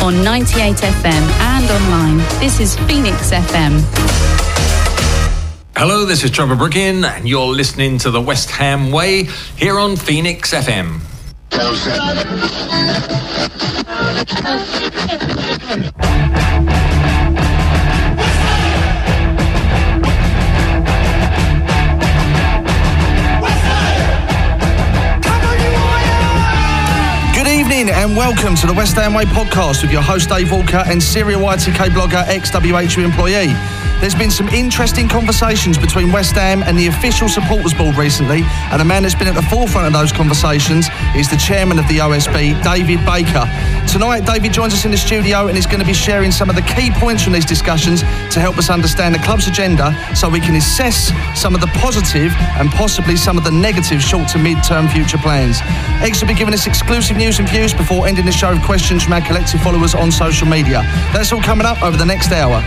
on 98 FM and online. This is Phoenix FM. Hello, this is Trevor Brookin, and you're listening to the West Ham Way here on Phoenix FM. Good evening and welcome to the West Ham Way podcast with your host Dave Walker and serial YTK blogger ex-WHU employee. There's been some interesting conversations between West Ham and the official supporters board recently, and the man that's been at the forefront of those conversations is the chairman of the OSB, David Baker. Tonight, David joins us in the studio and is going to be sharing some of the key points from these discussions to help us understand the club's agenda so we can assess some of the positive and possibly some of the negative short to mid-term future plans. Ex will be giving us exclusive news and views before ending the show with questions from our collective followers on social media. That's all coming up over the next hour.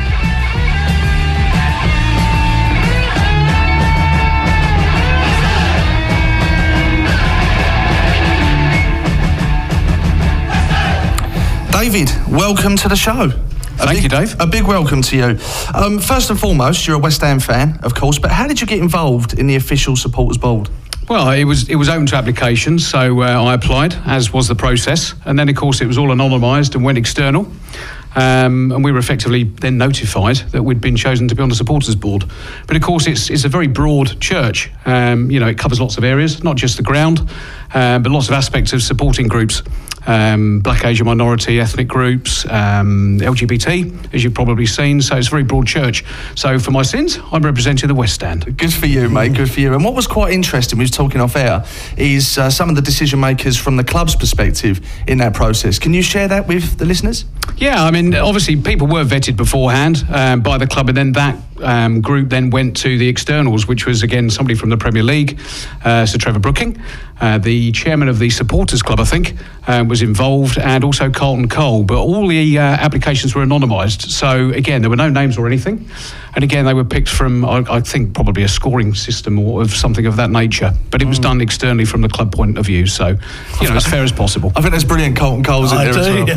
David, welcome to the show. Thank you, Dave. A big welcome to you. First and foremost, you're a West Ham fan, of course, but how did you get involved in the official supporters board? Well, it was open to applications, so I applied, as was the process, and then, of course, it was all anonymised and went external. And we were effectively then notified that we'd been chosen to be on the supporters board. But of course, it's a very broad church. It covers lots of areas, not just the ground, but lots of aspects of supporting groups. Black, Asian, minority, ethnic groups, LGBT, as you've probably seen. So it's a very broad church. So for my sins, I'm representing the West Stand. Good for you, mate. Good for you. And what was quite interesting, we was talking off air, is some of the decision makers from the club's perspective in that process. Can you share that with the listeners? Yeah, I mean, obviously people were vetted beforehand by the club, and then that group then went to the externals, which was, again, somebody from the Premier League, Sir Trevor Brooking. The chairman of the supporters club, I think, was involved, and also Carlton Cole. But all the applications were anonymised. So, again, there were no names or anything. And, again, they were picked from, I think, probably a scoring system or of something of that nature. But it was done externally from the club point of view. So, as fair as possible. I think that's brilliant. Carlton Cole's in there as well.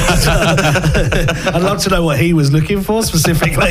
Yeah. I'd love to know what he was looking for specifically.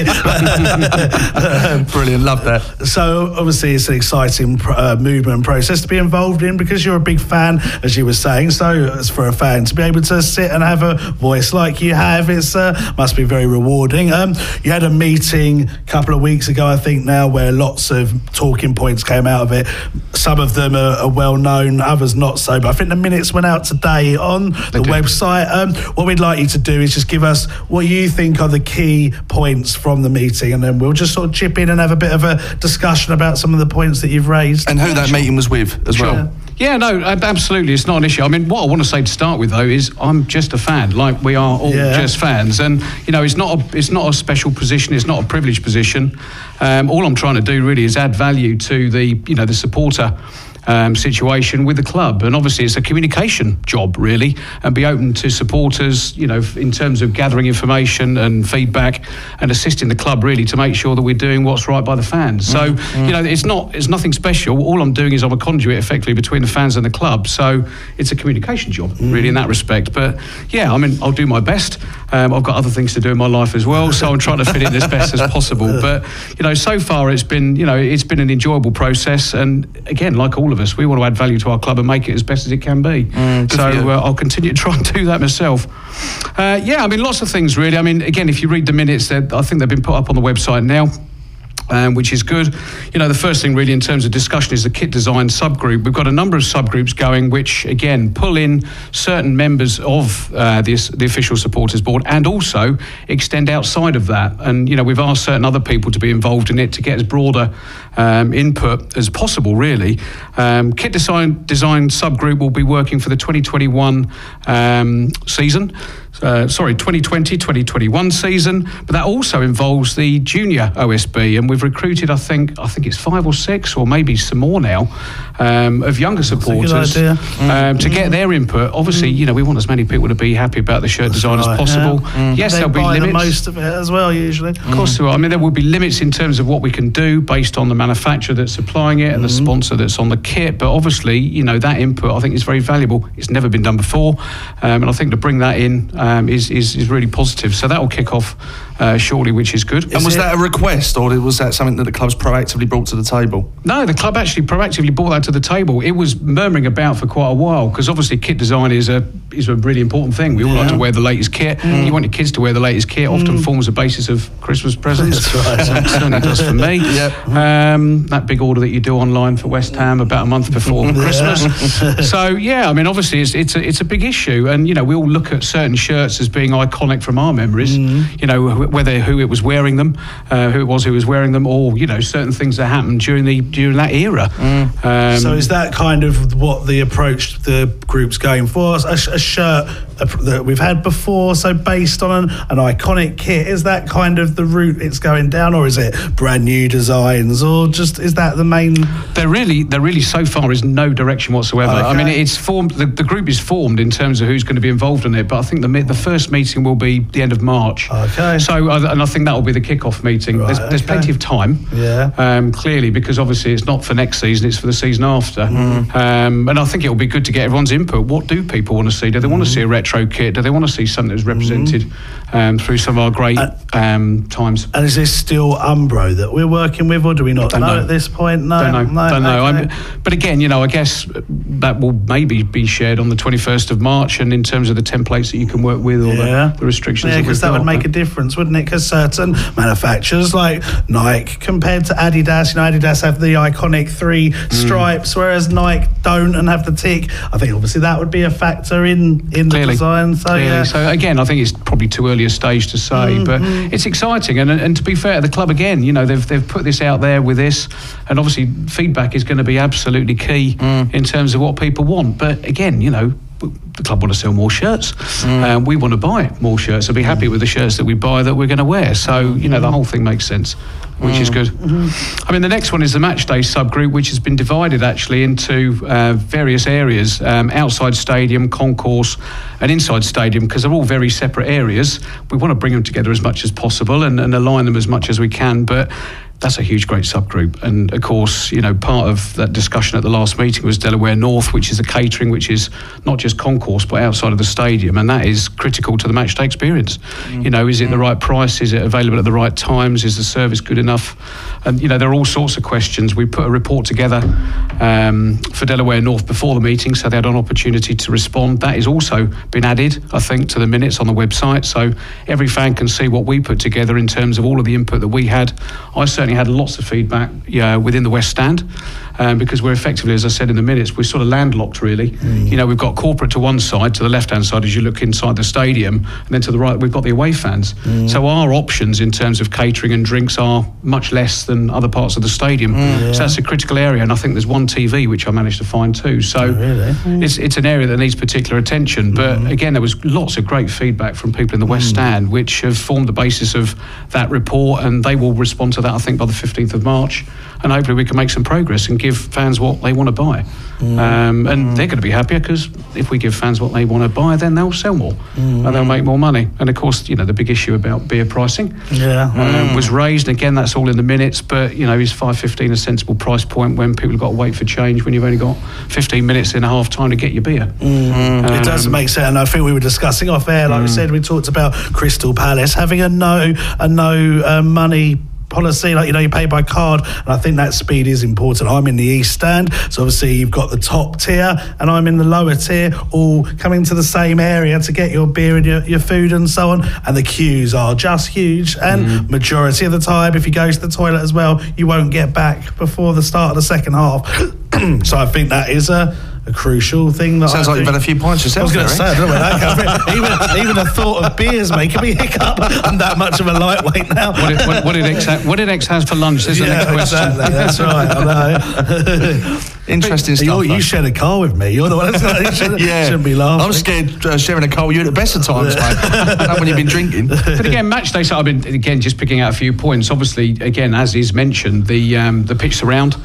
Brilliant. Love that. So, obviously, it's an exciting movement and process to be involved in, because you're a big fan, as you were saying. So, as for a fan to be able to sit and have a voice like you have, it's must be very rewarding. You had a meeting a couple of weeks ago, I think now, where lots of talking points came out of it. Some of them are well known, others not so. But I think the minutes went out today on the website. What we'd like you to do is just give us what you think are the key points from the meeting, and then we'll just sort of chip in and have a bit of a discussion about some of the points that you've raised. And who that meeting was with as well. Yeah, no, absolutely. It's not an issue. I mean, what I want to say to start with, though, is I'm just a fan. Like, we are all just fans. And, it's not a special position. It's not a privileged position. All I'm trying to do, really, is add value to the supporter situation with the club. And obviously it's a communication job, really, and be open to supporters, in terms of gathering information and feedback and assisting the club, really, to make sure that we're doing what's right by the fans. So, it's nothing special. All I'm doing is I'm a conduit, effectively, between the fans and the club. So it's a communication job, really, in that respect. But, yeah, I mean, I'll do my best. I've got other things to do in my life as well, so I'm trying to fit in as best as possible. But, so far it's been an enjoyable process. And, again, like all of us, we want to add value to our club and make it as best as it can be. So I'll continue to try and do that myself. Lots of things, really. I mean, again, if you read the minutes, I think they've been put up on the website now. Which is good. The first thing really in terms of discussion is the kit design subgroup. We've got a number of subgroups going, which again pull in certain members of the official supporters board, and also extend outside of that. And we've asked certain other people to be involved in it to get as broader input as possible, really. Kit design subgroup will be working for the 2021 season. 2020-2021 season, but that also involves the junior OSB, and we've recruited, I think it's 5 or 6, or maybe some more now, of younger supporters to get their input. Obviously, we want as many people to be happy about the shirt design as possible. Yes, there'll be limits. Most of it as well, usually. Of course there are. I mean, there will be limits in terms of what we can do based on the manufacturer that's supplying it and the sponsor that's on the kit. But obviously, that input I think is very valuable. It's never been done before, and I think to bring that in is really positive. So that will kick off shortly, which is good. And was that a request, or was that something that the club's proactively brought to the table? No, the club actually proactively brought that to the table. It was murmuring about for quite a while, because obviously kit design is a really important thing. We all like to wear the latest kit. You want your kids to wear the latest kit. Often forms the basis of Christmas presents. That's right. So it certainly does for me. That big order that you do online for West Ham about a month before Christmas. So yeah, I mean, obviously it's a big issue, and we all look at certain shirts as being iconic from our memories. Whether who it was wearing them, who was wearing them, or certain things that happened during that era. So is that kind of what the approach the group's going for? A shirt that we've had before, so based on an iconic kit, is that kind of the route it's going down, or is it brand new designs, or just is that the main? There really so far is no direction whatsoever. Okay. I mean, it's formed. The group is formed in terms of who's going to be involved in it, but I think the first meeting will be the end of March. Okay. So and I think that will be the kick-off meeting. Right, there's plenty of time. Yeah. Clearly, because obviously it's not for next season; it's for the season after. And I think it will be good to get everyone's input. What do people want to see? Do they want to see a retro kit? Do they want to see something that's represented through some of our great times? And is this still Umbro that we're working with, or do we not know at this point? No, don't know. Okay. But again, I guess that will maybe be shared on the 21st of March, and in terms of the templates that you can work with, or the restrictions. Yeah, because that would make a difference, wouldn't it? Because certain manufacturers like Nike, compared to Adidas, Adidas have the iconic 3 stripes, whereas Nike don't and have the tick. I think obviously that would be a factor in the design. So yeah. So again, I think it's probably too early a stage to say, but it's exciting. And to be fair to the club, again, they've put this out there with this, and obviously feedback is going to be absolutely key in terms of what people want. But again, the club want to sell more shirts. We want to buy more shirts and be happy with the shirts that we buy that we're going to wear. So, the whole thing makes sense, which is good. I mean, the next one is the Matchday subgroup, which has been divided actually into various areas, outside stadium, concourse and inside stadium, because they're all very separate areas. We want to bring them together as much as possible and align them as much as we can, but that's a huge, great subgroup. And of course, part of that discussion at the last meeting was Delaware North, which is a catering, which is not just concourse, but outside of the stadium. And that is critical to the matchday experience. Is it the right price? Is it available at the right times? Is the service good enough? And, there are all sorts of questions. We put a report together for Delaware North before the meeting, so they had an opportunity to respond. That has also been added, I think, to the minutes on the website. So every fan can see what we put together in terms of all of the input that we had. I certainly had lots of feedback within the West Stand, because we're effectively, as I said in the minutes, we're sort of landlocked really. We've got corporate to one side, to the left-hand side as you look inside the stadium, and then to the right we've got the away fans. So our options in terms of catering and drinks are much less than other parts of the stadium. So that's a critical area, and I think there's one TV which I managed to find too. So it's an area that needs particular attention. But again, there was lots of great feedback from people in the West Stand, which have formed the basis of that report, and they will respond to that, I think, by the 15th of March, and hopefully we can make some progress and give fans what they want to buy. And they're going to be happier, because if we give fans what they want to buy, then they'll sell more and they'll make more money. And of course, the big issue about beer pricing was raised. Again, that's all in the minutes, but is $5.15 a sensible price point when people have got to wait for change, when you've only got 15 minutes in a half time to get your beer? It does make sense. And I think we were discussing off air, like we said, we talked about Crystal Palace having a no money policy, like you pay by card, and I think that speed is important. I'm in the East Stand, so obviously you've got the top tier and I'm in the lower tier, all coming to the same area to get your beer and your food and so on, and the queues are just huge, and majority of the time if you go to the toilet as well, you won't get back before the start of the second half. So I think that is a crucial thing. Sounds like you've had a few pints yourself. I was going to say, I don't know where that comes from. Even the thought of beers making me hiccup. I'm that much of a lightweight now. What did X have for lunch? There's the next question. Exactly, that's right. I know. Interesting stuff. You shared a car with me. You're the one that shouldn't be laughing. I'm scared sharing a car with you at the best of times, mate. Not when you've been drinking. But again, match day, so I've been, again, just picking out a few points. Obviously, again, as is mentioned, the pitch surround.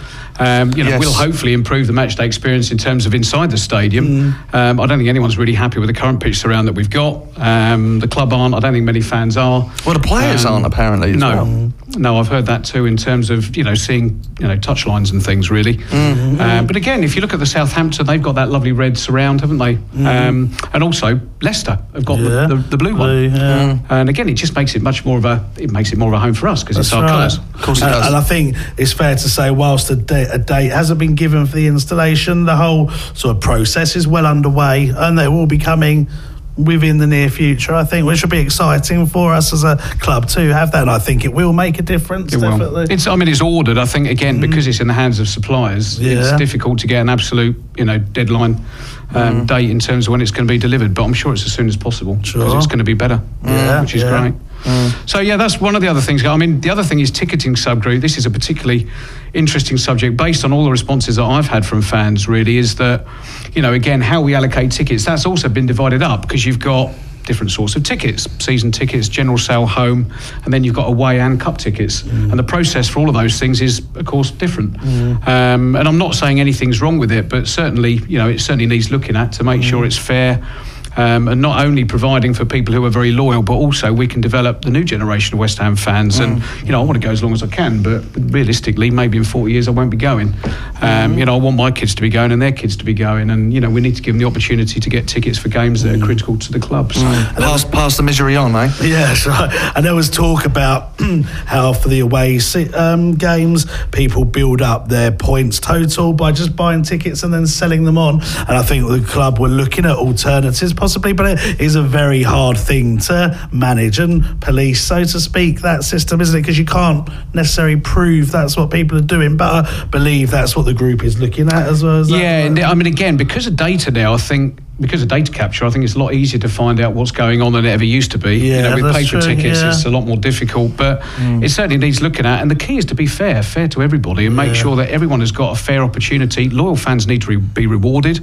Will hopefully improve the match day experience in terms of inside the stadium. I don't think anyone's really happy with the current pitch surround that we've got. The club aren't. I don't think many fans are. Well, the players aren't apparently. No, I've heard that too in terms of seeing touch lines and things really. But again, if you look at the Southampton, they've got that lovely red surround, haven't they? And also Leicester have got the blue one. And again, it just makes it more of a home for us because it's our colours. Of course it does. And I think it's fair to say, whilst a date hasn't been given for the installation, the whole sort of process is well underway, and they will be coming within the near future, I think, which will be exciting for us as a club to have that, and I think it will make a difference. Definitely. It's ordered. I think again because it's in the hands of suppliers, it's difficult to get an absolute deadline date in terms of when it's going to be delivered. But I'm sure it's as soon as possible because it's going to be better, which is great. So that's one of the other things. I mean, the other thing is ticketing subgroup. This is a particularly interesting subject based on all the responses that I've had from fans. Really, is that again how we allocate tickets. That's also been divided up because you've got different sorts of tickets: season tickets, general sale, home, and then you've got away and cup tickets. And the process for all of those things is, of course, different. And I'm not saying anything's wrong with it, but certainly, it certainly needs looking at to make sure it's fair. And not only providing for people who are very loyal, but also we can develop the new generation of West Ham fans. And I want to go as long as I can, but realistically, maybe in 40 years I won't be going. I want my kids to be going and their kids to be going, and we need to give them the opportunity to get tickets for games that are critical to the club. So. Pass the misery on, eh? Yes, right. And there was talk about how for the away games, people build up their points total by just buying tickets and then selling them on. And I think the club were looking at alternatives possibly, but it is a very hard thing to manage and police, so to speak, that system, isn't it? Because you can't necessarily prove that's what people are doing, but I believe that's what the group is looking at as well. I mean, again, because of data now, because of data capture, I think it's a lot easier to find out what's going on than it ever used to be. With paper tickets, it's a lot more difficult, but it certainly needs looking at. And the key is to be fair to everybody and make sure that everyone has got a fair opportunity. Loyal fans need to be rewarded.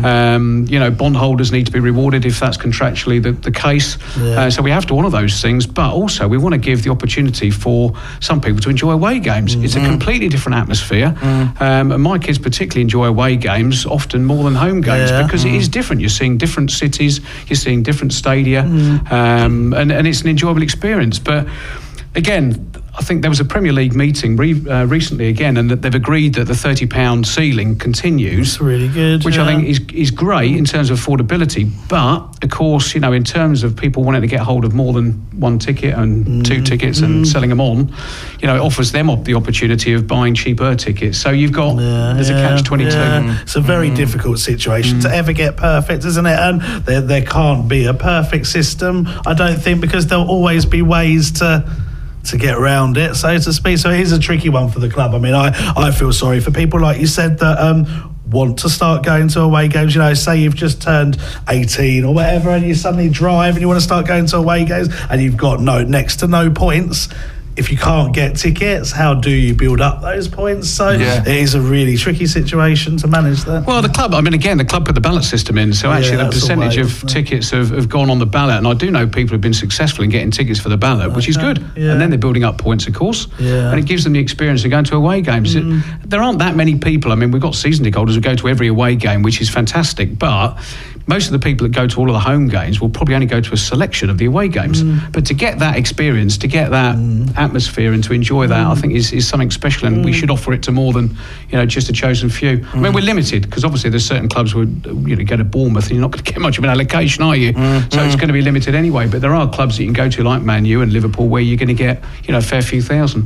Bondholders need to be rewarded if that's contractually the case. So we have to honour those things, but also we want to give the opportunity for some people to enjoy away games. It's a completely different atmosphere. And my kids particularly enjoy away games often more than home games because it is different. You're seeing different cities, you're seeing different stadia, and it's an enjoyable experience. But again, I think there was a Premier League meeting recently again, and that they've agreed that the £30 ceiling continues. That's really good. Which I think is great in terms of affordability. But, of course, in terms of people wanting to get hold of more than one ticket and two tickets and selling them on, it offers them the opportunity of buying cheaper tickets. So you've got, there's a catch-22. Yeah. It's a very difficult situation to ever get perfect, isn't it? And there can't be a perfect system, I don't think, because there'll always be ways to get around it, so to speak. So it is a tricky one for the club. I mean, I feel sorry for people, like you said, that want to start going to away games. Say you've just turned 18 or whatever, and you suddenly drive and you want to start going to away games, and you've got next to no points. If you can't get tickets, how do you build up those points? So it is a really tricky situation to manage that. Well, the club, the club put the ballot system in, so actually the percentage of tickets have gone on the ballot, and I do know people have been successful in getting tickets for the ballot, which is good. And then they're building up points, of course, and it gives them the experience of going to away games. There aren't that many people. We've got season ticket holders who go to every away game, which is fantastic, but most of the people that go to all of the home games will probably only go to a selection of the away games. But to get that experience, to get that atmosphere and to enjoy that, I think is something special, and we should offer it to more than just a chosen few. We're limited because obviously there's certain clubs who go to Bournemouth and you're not going to get much of an allocation, are you? So it's going to be limited anyway. But there are clubs that you can go to like Man U and Liverpool where you're going to get a fair few thousand,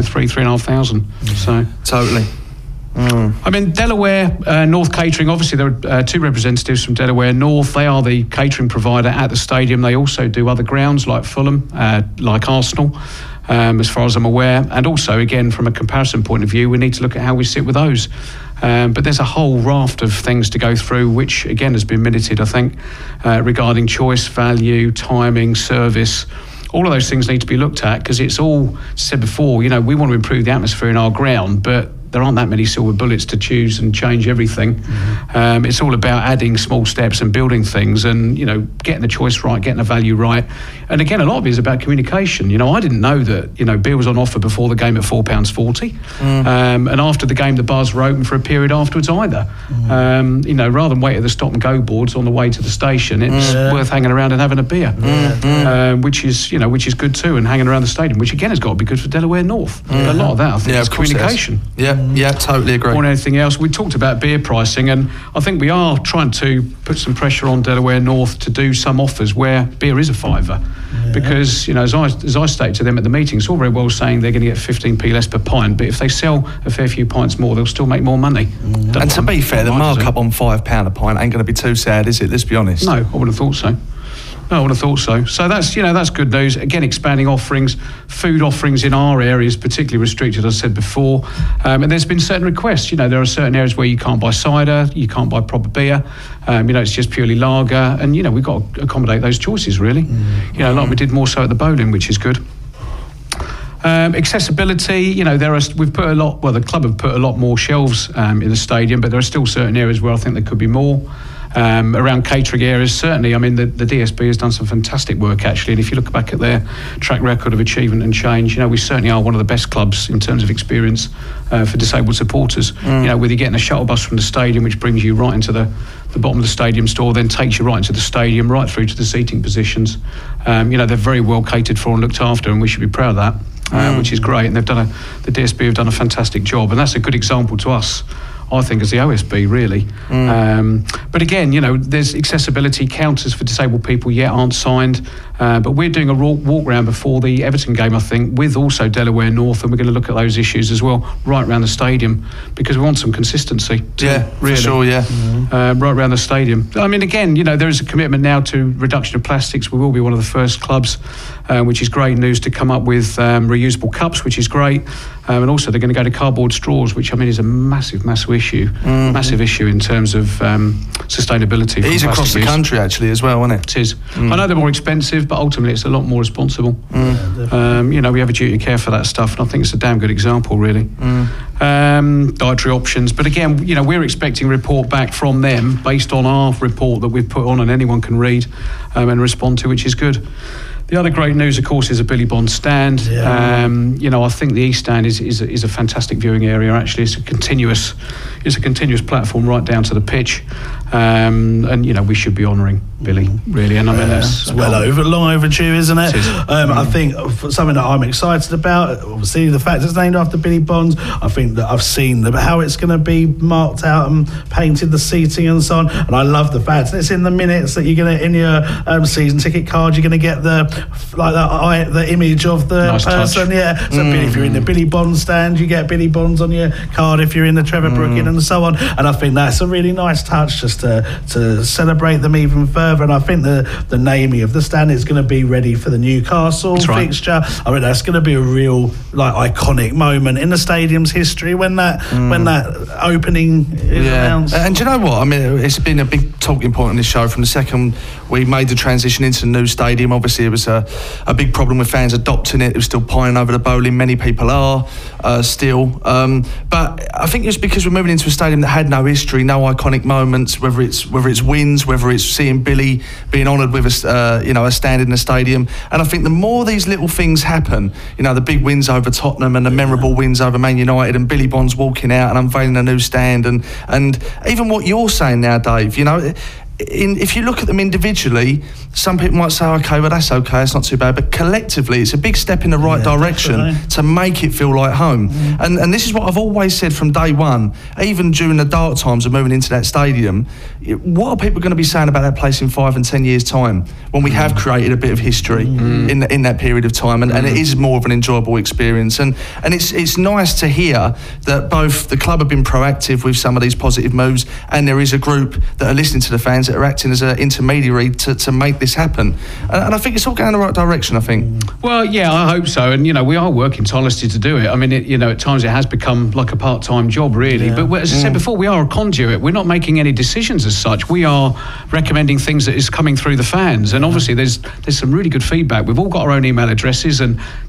3,500. So totally. Delaware North Catering, obviously there are two representatives from Delaware North. They are the catering provider at the stadium. They also do other grounds like Fulham, like Arsenal, as far as I'm aware. And also, again, from a comparison point of view, we need to look at how we sit with those. But there's a whole raft of things to go through, which, again, has been minuted, I think, regarding choice, value, timing, service. All of those things need to be looked at because it's all, said before, we want to improve the atmosphere in our ground, but there aren't that many silver bullets to choose and change everything. It's all about adding small steps and building things, and getting the choice right, getting the value right. And again, a lot of it is about communication. I didn't know that beer was on offer before the game at £4.40, and after the game the bars were open for a period afterwards either. Rather than wait at the stop and go boards on the way to the station, it's worth hanging around and having a beer, which is good too, and hanging around the stadium, which again has got to be good for Delaware North. A lot of that, I think, is communication. Yeah, totally agree. More than anything else, we talked about beer pricing, and I think we are trying to put some pressure on Delaware North to do some offers where beer is a £5, because as I stated to them at the meeting, it's all very well saying they're going to get 15p less per pint, but if they sell a fair few pints more, they'll still make more money. And to be fair, the markup on £5 a pint ain't going to be too sad, is it? Let's be honest. No, I would have thought so. So that's good news. Again, expanding offerings, food offerings in our area is particularly restricted, as I said before. And there's been certain requests. There are certain areas where you can't buy cider, you can't buy proper beer. It's just purely lager, and we've got to accommodate those choices really. Like we did more so at the bowling, which is good. Accessibility, we've put the club have put a lot more shelves in the stadium, but there are still certain areas where I think there could be more. Around catering areas, certainly. I mean, the DSB has done some fantastic work, actually, and if you look back at their track record of achievement and change, we certainly are one of the best clubs in terms of experience for disabled supporters. Whether you're getting a shuttle bus from the stadium, which brings you right into the bottom of the stadium store, then takes you right into the stadium, right through to the seating positions. They're very well catered for and looked after, and we should be proud of that, which is great. And the DSB have done a fantastic job, and that's a good example to us, I think, as the OSB, really. But again, there's accessibility counters for disabled people yet aren't signed. But we're doing a walk round before the Everton game, I think, with also Delaware North, and we're going to look at those issues as well, right around the stadium, because we want some consistency. Really. For sure, right around the stadium. I mean, again, there is a commitment now to reduction of plastics. We will be one of the first clubs, which is great news, to come up with reusable cups, which is great. And also they're going to go to cardboard straws, which I mean is a massive issue. Massive issue in terms of sustainability. It is across the country actually as well, isn't it? It is. I know they're more expensive, but ultimately it's a lot more responsible. We have a duty of care for that stuff, and I think it's a damn good example, really. Dietary options, but again, we're expecting a report back from them based on our report that we've put on and anyone can read and respond to, which is good. The other great news, of course, is a Billy Bond stand. I think the East Stand is a fantastic viewing area. Actually, it's a continuous platform right down to the pitch, and we should be honouring Billy, really. And I mean, that's long overdue, isn't it? I think something that I'm excited about, obviously, the fact it's named after Billy Bonds. I think that I've seen how it's going to be marked out and painted, the seating and so on. And I love the fact that it's in the minutes that you're going to, in your season ticket card, you're going to get the image of the nice person. Touch. Yeah. So if you're in the Billy Bonds stand, you get Billy Bonds on your card. If you're in the Trevor Brooking and so on. And I think that's a really nice touch, just to celebrate them even further. And I think the naming of the stand is going to be ready for the Newcastle fixture. I mean, that's going to be a real iconic moment in the stadium's history when that opening is announced. And do you know what? I mean, it's been a big talking point on this show from the second we made the transition into the new stadium. Obviously, it was a big problem with fans adopting it. It was still pining over the bowling. Many people are still. But I think it's because we're moving into a stadium that had no history, no iconic moments, whether it's wins, whether it's seeing Billy being honoured with a stand in the stadium. And I think the more these little things happen, the big wins over Tottenham and the memorable wins over Man United, and Billy Bonds walking out and unveiling a new stand, and even what you're saying now, Dave, if you look at them individually, some people might say, okay, well, that's okay, it's not too bad. But collectively, it's a big step in the right direction, definitely, to make it feel like home. And this is what I've always said from day one, even during the dark times of moving into that stadium. What are people going to be saying about that place in 5 and 10 years' time when we have created a bit of history in that period of time? And it is more of an enjoyable experience. And it's nice to hear that both the club have been proactive with some of these positive moves, and there is a group that are listening to the fans that are acting as an intermediary to make this happen. And I think it's all going in the right direction, I think. Well, yeah, I hope so. And, we are working tirelessly to do it. I mean, at times it has become like a part-time job, really. Yeah. But as I said before, we are a conduit. We're not making any decisions as such. We are recommending things that is coming through the fans. And obviously there's some really good feedback. We've all got our own email addresses, and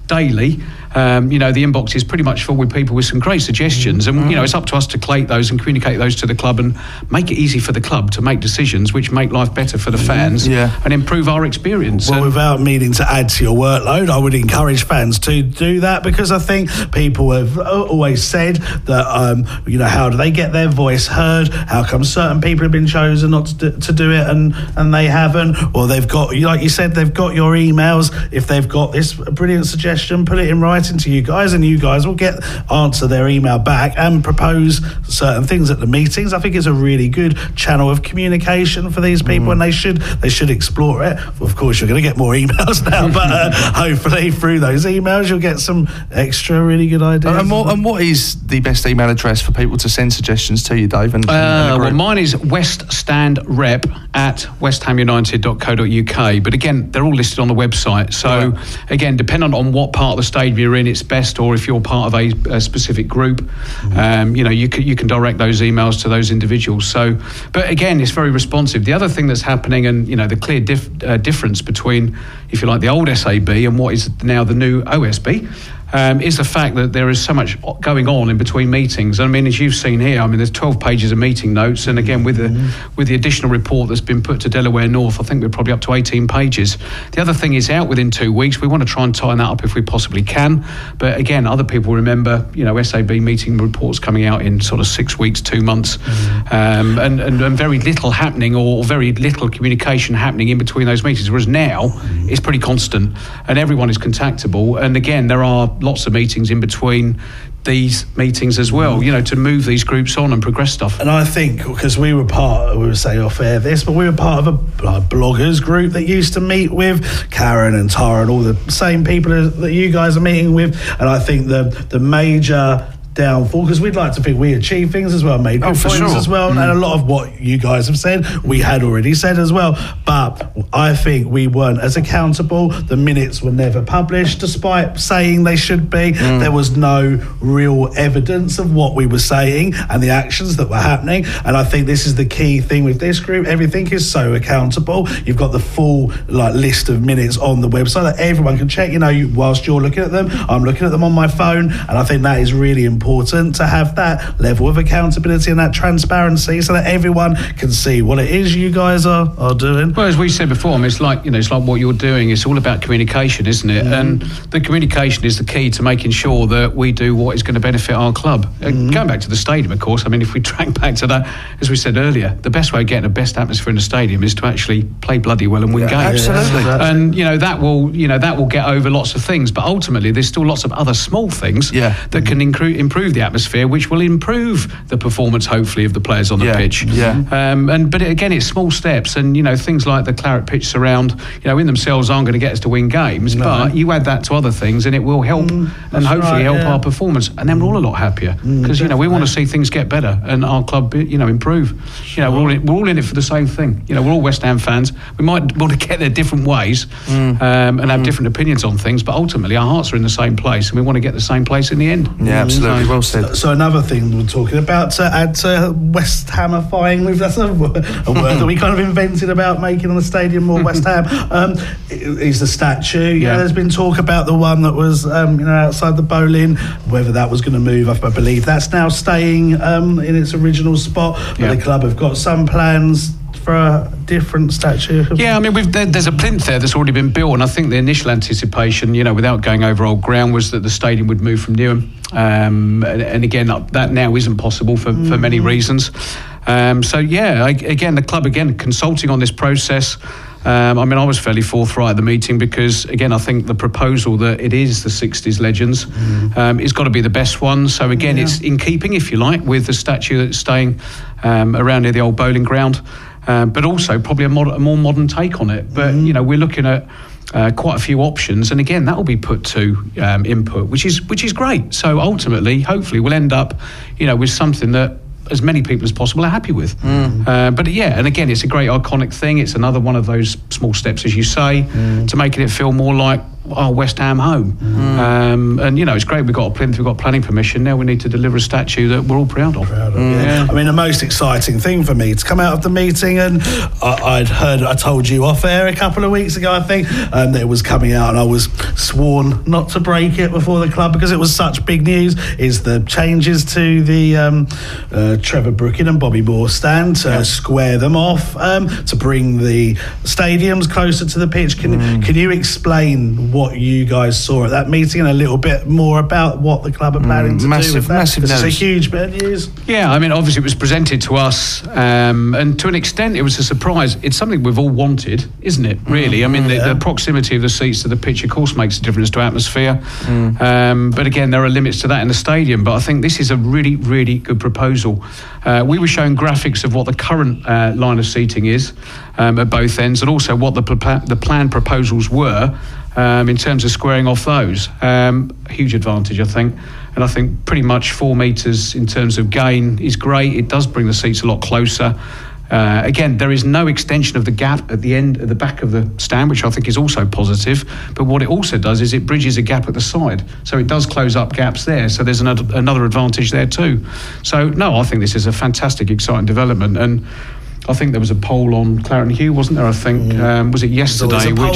daily. The inbox is pretty much full with people with some great suggestions, and it's up to us to collate those and communicate those to the club and make it easy for the club to make decisions which make life better for the fans and improve our experience. Well, without meaning to add to your workload, I would encourage fans to do that, because I think people have always said that how do they get their voice heard? How come certain people have been chosen not to do it and they haven't? Well, they've got, like you said, they've got your emails. If they've got this brilliant suggestion, put it in writing to you guys, and you guys will answer their email back and propose certain things at the meetings. I think it's a really good channel of communication for these people, and they should explore it. Of course, you're going to get more emails now, but hopefully through those emails you'll get some extra really good ideas. And what is the best email address for people to send suggestions to you, Dave? Well, mine is weststandrep@westhamunited.co.uk, but again, they're all listed on the website. So again, depending on what part of the stadium you're in, it's best, or if you're part of a specific group, you can direct those emails to those individuals. So, but again, it's very responsive. The other thing that's happening, and the clear difference between, if you like, the old SAB and what is now the new OSB, is the fact that there is so much going on in between meetings. I mean, as you've seen here, there's 12 pages of meeting notes, and again, with the additional report that's been put to Delaware North, I think we're probably up to 18 pages. The other thing is out within 2 weeks. We want to try and tighten that up if we possibly can. But again, other people remember, SAB meeting reports coming out in sort of 6 weeks, 2 months, and very little happening, or very little communication happening in between those meetings. Whereas now, it's pretty constant, and everyone is contactable. And again, there are lots of meetings in between these meetings as well, to move these groups on and progress stuff. And I think, because we were saying off air this, but we were part of a bloggers group that used to meet with Karen and Tara and all the same people that you guys are meeting with. And I think the major downfall, because we'd like to think we achieve things as well, made good points as well, and a lot of what you guys have said we had already said as well, but I think we weren't as accountable. The minutes were never published, despite saying they should be. There was no real evidence of what we were saying and the actions that were happening, and I think this is the key thing with this group. Everything is so accountable. You've got the full list of minutes on the website that everyone can check. Whilst you're looking at them, I'm looking at them on my phone, and I think that is really important to have that level of accountability and that transparency, so that everyone can see what it is you guys are doing. Well, as we said before, it's like what you're doing. It's all about communication, isn't it? And the communication is the key to making sure that we do what is going to benefit our club. Going back to the stadium, of course, if we track back to that, as we said earlier, the best way of getting the best atmosphere in the stadium is to actually play bloody well and win games. Absolutely. And that will get over lots of things, but ultimately there's still lots of other small things that can improve the atmosphere, which will improve the performance, hopefully, of the players on the pitch. But again, it's small steps, and things like the claret pitch surround, in themselves aren't going to get us to win games, but you add that to other things, and it will help and hopefully help our performance, and then we're all a lot happier, because we want to see things get better and our club, improve. We're all in it for the same thing. We're all West Ham fans. We might want to get there different ways and have different opinions on things, but ultimately our hearts are in the same place, and we want to get the same place in the end. Yeah, absolutely. Well said. So another thing we're talking about, to add to West Hamifying, that's a word that we kind of invented about making on the stadium more West Ham, is the statue. There's been talk about the one that was outside the Bowling, whether that was going to move. I believe that's now staying in its original spot, but the club have got some plans for a different statue. There's a plinth there that's already been built, and I think the initial anticipation, without going over old ground, was that the stadium would move from Newham, and again, that now isn't possible for many reasons. The club consulting on this process. I was fairly forthright at the meeting, because again, I think the proposal that it is the 60s legends is got to be the best one. So again, it's in keeping, if you like, with the statue that's staying around near the old bowling ground. But also probably a more modern take on it. But we're looking at quite a few options, and again, that will be put to input, which is great. So ultimately, hopefully, we'll end up, with something that as many people as possible are happy with. But and again, it's a great iconic thing. It's another one of those small steps, as you say, to making it feel more like our West Ham home. And it's great we've got planning permission. Now we need to deliver a statue that we're all proud of. Yeah. I mean, the most exciting thing for me to come out of the meeting, and I told you off air a couple of weeks ago, I think, that it was coming out, and I was sworn not to break it before the club because it was such big news, is the changes to the Trevor Brooking and Bobby Moore stand to square them off, to bring the stadiums closer to the pitch. Can you explain what you guys saw at that meeting and a little bit more about what the club are planning to do with that? Massive news. It's a huge bit of news. Yeah, I mean, obviously it was presented to us, and to an extent it was a surprise. It's something we've all wanted, isn't it, really? I mean, the proximity of the seats to the pitch, of course, makes a difference to atmosphere. But again, there are limits to that in the stadium. But I think this is a really, really good proposal. We were showing graphics of what the current line of seating is at both ends, and also what the planned proposals were in terms of squaring off those. Huge advantage, I think. And I think pretty much 4 metres in terms of gain is great. It does bring the seats a lot closer. Again, there is no extension of the gap at the end, at the back of the stand, which I think is also positive. But what it also does is it bridges a gap at the side. So it does close up gaps there. So there's another advantage there too. So, no, I think this is a fantastic, exciting development. And I think there was a poll on Claret and Hugh, wasn't there? I think was it yesterday? But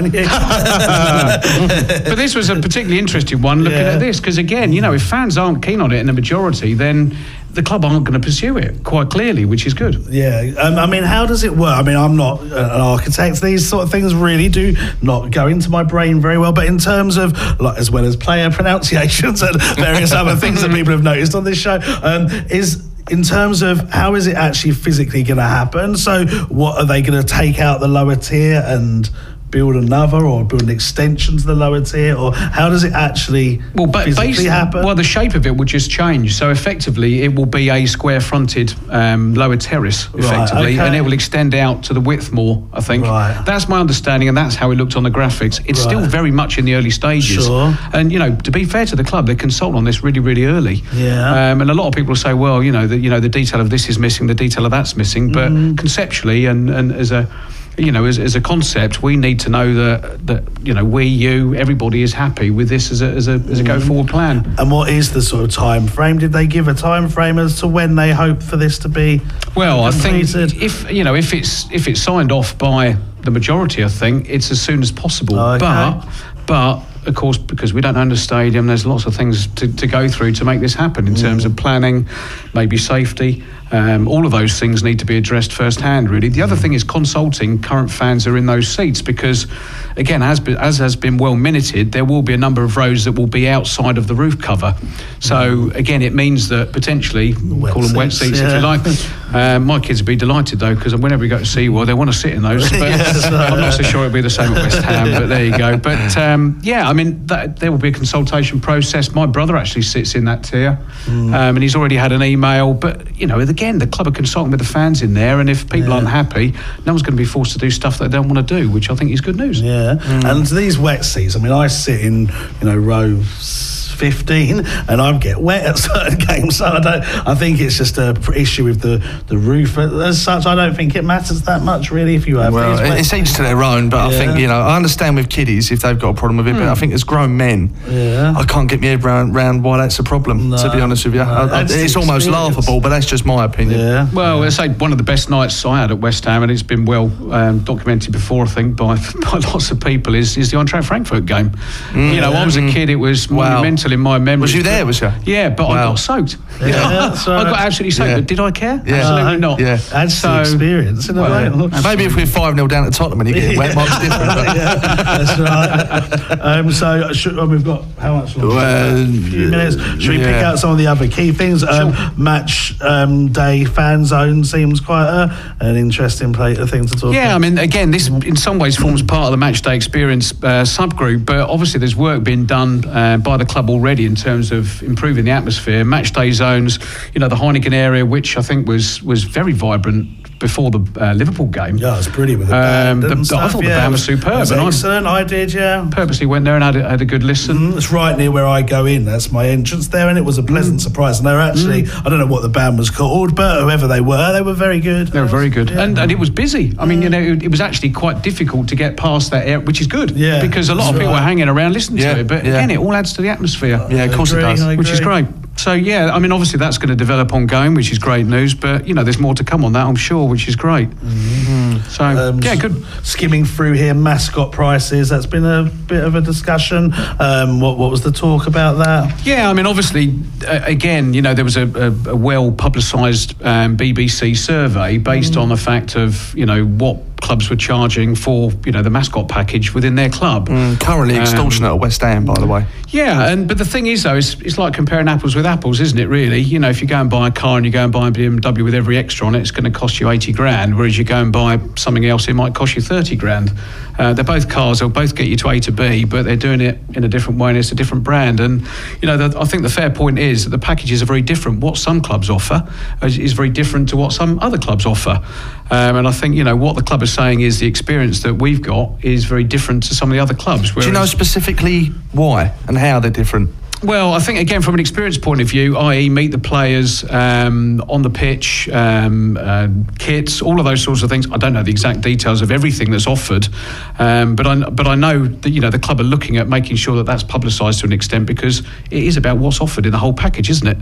this was a particularly interesting one. Looking at this, because again, if fans aren't keen on it in the majority, then the club aren't going to pursue it quite clearly, which is good. Yeah, I mean, how does it work? I mean, I'm not an architect. These sort of things really do not go into my brain very well. But in terms of, as well as player pronunciations and various other things that people have noticed on this show, in terms of how is it actually physically going to happen? So what are they going to take out the lower tier and build another, or build an extension to the lower tier, or how does it actually physically happen? Well, the shape of it will just change. So effectively, it will be a square-fronted lower terrace, effectively, and it will extend out to the width more, I think. Right. That's my understanding, and that's how it looked on the graphics. It's still very much in the early stages. Sure. And, to be fair to the club, they consult on this really, really early. Yeah. And a lot of people say, well, the detail of this is missing, the detail of that's missing, but conceptually and as a concept, we need to know that everybody is happy with this as a go forward plan. And what is the sort of time frame? Did they give a time frame as to when they hope for this to be? Well, completed? I think if it's signed off by the majority, I think it's as soon as possible. Okay. But of course, because we don't own the stadium, there's lots of things to go through to make this happen in terms of planning, maybe safety. All of those things need to be addressed firsthand, really. The other thing is consulting current fans who are in those seats, because, again, as has been well minuted, there will be a number of rows that will be outside of the roof cover. So, again, it means that potentially, call them wet seats if you like. My kids would be delighted, though, because whenever we go to SeaWorld, they want to sit in those. But I'm not so sure it'll be the same at West Ham, but there you go. But, I mean, there will be a consultation process. My brother actually sits in that tier, and he's already had an email. But, again, the club are consulting with the fans in there, and if people aren't happy, no one's going to be forced to do stuff that they don't want to do, which I think is good news. Yeah, and these wet seats, I mean, I sit in, row 15 and I get wet at certain games, so I think it's just a issue with the roof as such. I don't think it matters that much really if you have these it's each to their own, but I think I understand with kiddies if they've got a problem with it, but I think as grown men I can't get my head round why that's a problem, to be honest with you. It's almost laughable, but that's just my opinion. Well, I say one of the best nights I had at West Ham, and it's been well documented before, I think, by lots of people, is the Eintracht Frankfurt game. I was a kid, it was monumental in my memory. Was you there, was you? Yeah, but I got soaked. I got absolutely soaked, but did I care? Yeah. Absolutely not. Yeah. That's the experience in a way. Maybe if we're 5-0 down at Tottenham and you get wet, it might be different. That's right. We've got how much longer? A few minutes. Should we pick out some of the other key things? Match day fan zone seems quite an interesting thing to talk about. Yeah, I mean, again, this in some ways forms part of the match day experience subgroup, but obviously there's work being done by the club already in terms of improving the atmosphere. Match day zones, the Heineken area, which I think was very vibrant before the Liverpool game. Yeah, it was brilliant with the band and stuff. I thought the band was superb. It was excellent. I did, yeah. Purposely went there and had a good listen. It's right near where I go in. That's my entrance there, and it was a pleasant surprise. And they were actually, I don't know what the band was called, but whoever they were very good. They were very good. Yeah. And it was busy. I mean, it was actually quite difficult to get past that area, which is good. Yeah, because a lot of people were hanging around listening to it. But again, it all adds to the atmosphere. Yeah, of course it does. Which is great. So, I mean, obviously that's going to develop ongoing, which is great news. But, there's more to come on that, I'm sure, which is great. So, good. Skimming through here, mascot prices, that's been a bit of a discussion. What was the talk about that? Yeah, I mean, obviously, again, there was a well-publicised BBC survey based on the fact of, what clubs were charging for, the mascot package within their club. Currently extortionate at West Ham, by the way. Yeah, but the thing is, though, it's like comparing apples with apples, isn't it, really? If you go and buy a car and you go and buy a BMW with every extra on it, it's going to cost you 80 grand, whereas you go and buy something else, it might cost you 30 grand. They're both cars, they'll both get you to A to B, but they're doing it in a different way and it's a different brand. And, I think the fair point is that the packages are very different. What some clubs offer is very different to what some other clubs offer. And I think, what the club is saying is the experience that we've got is very different to some of the other clubs. Do you know specifically why and how they're different? Well, I think, again, from an experience point of view, i.e. meet the players on the pitch, kits, all of those sorts of things. I don't know the exact details of everything that's offered, but I know that, the club are looking at making sure that that's publicised to an extent, because it is about what's offered in the whole package, isn't it?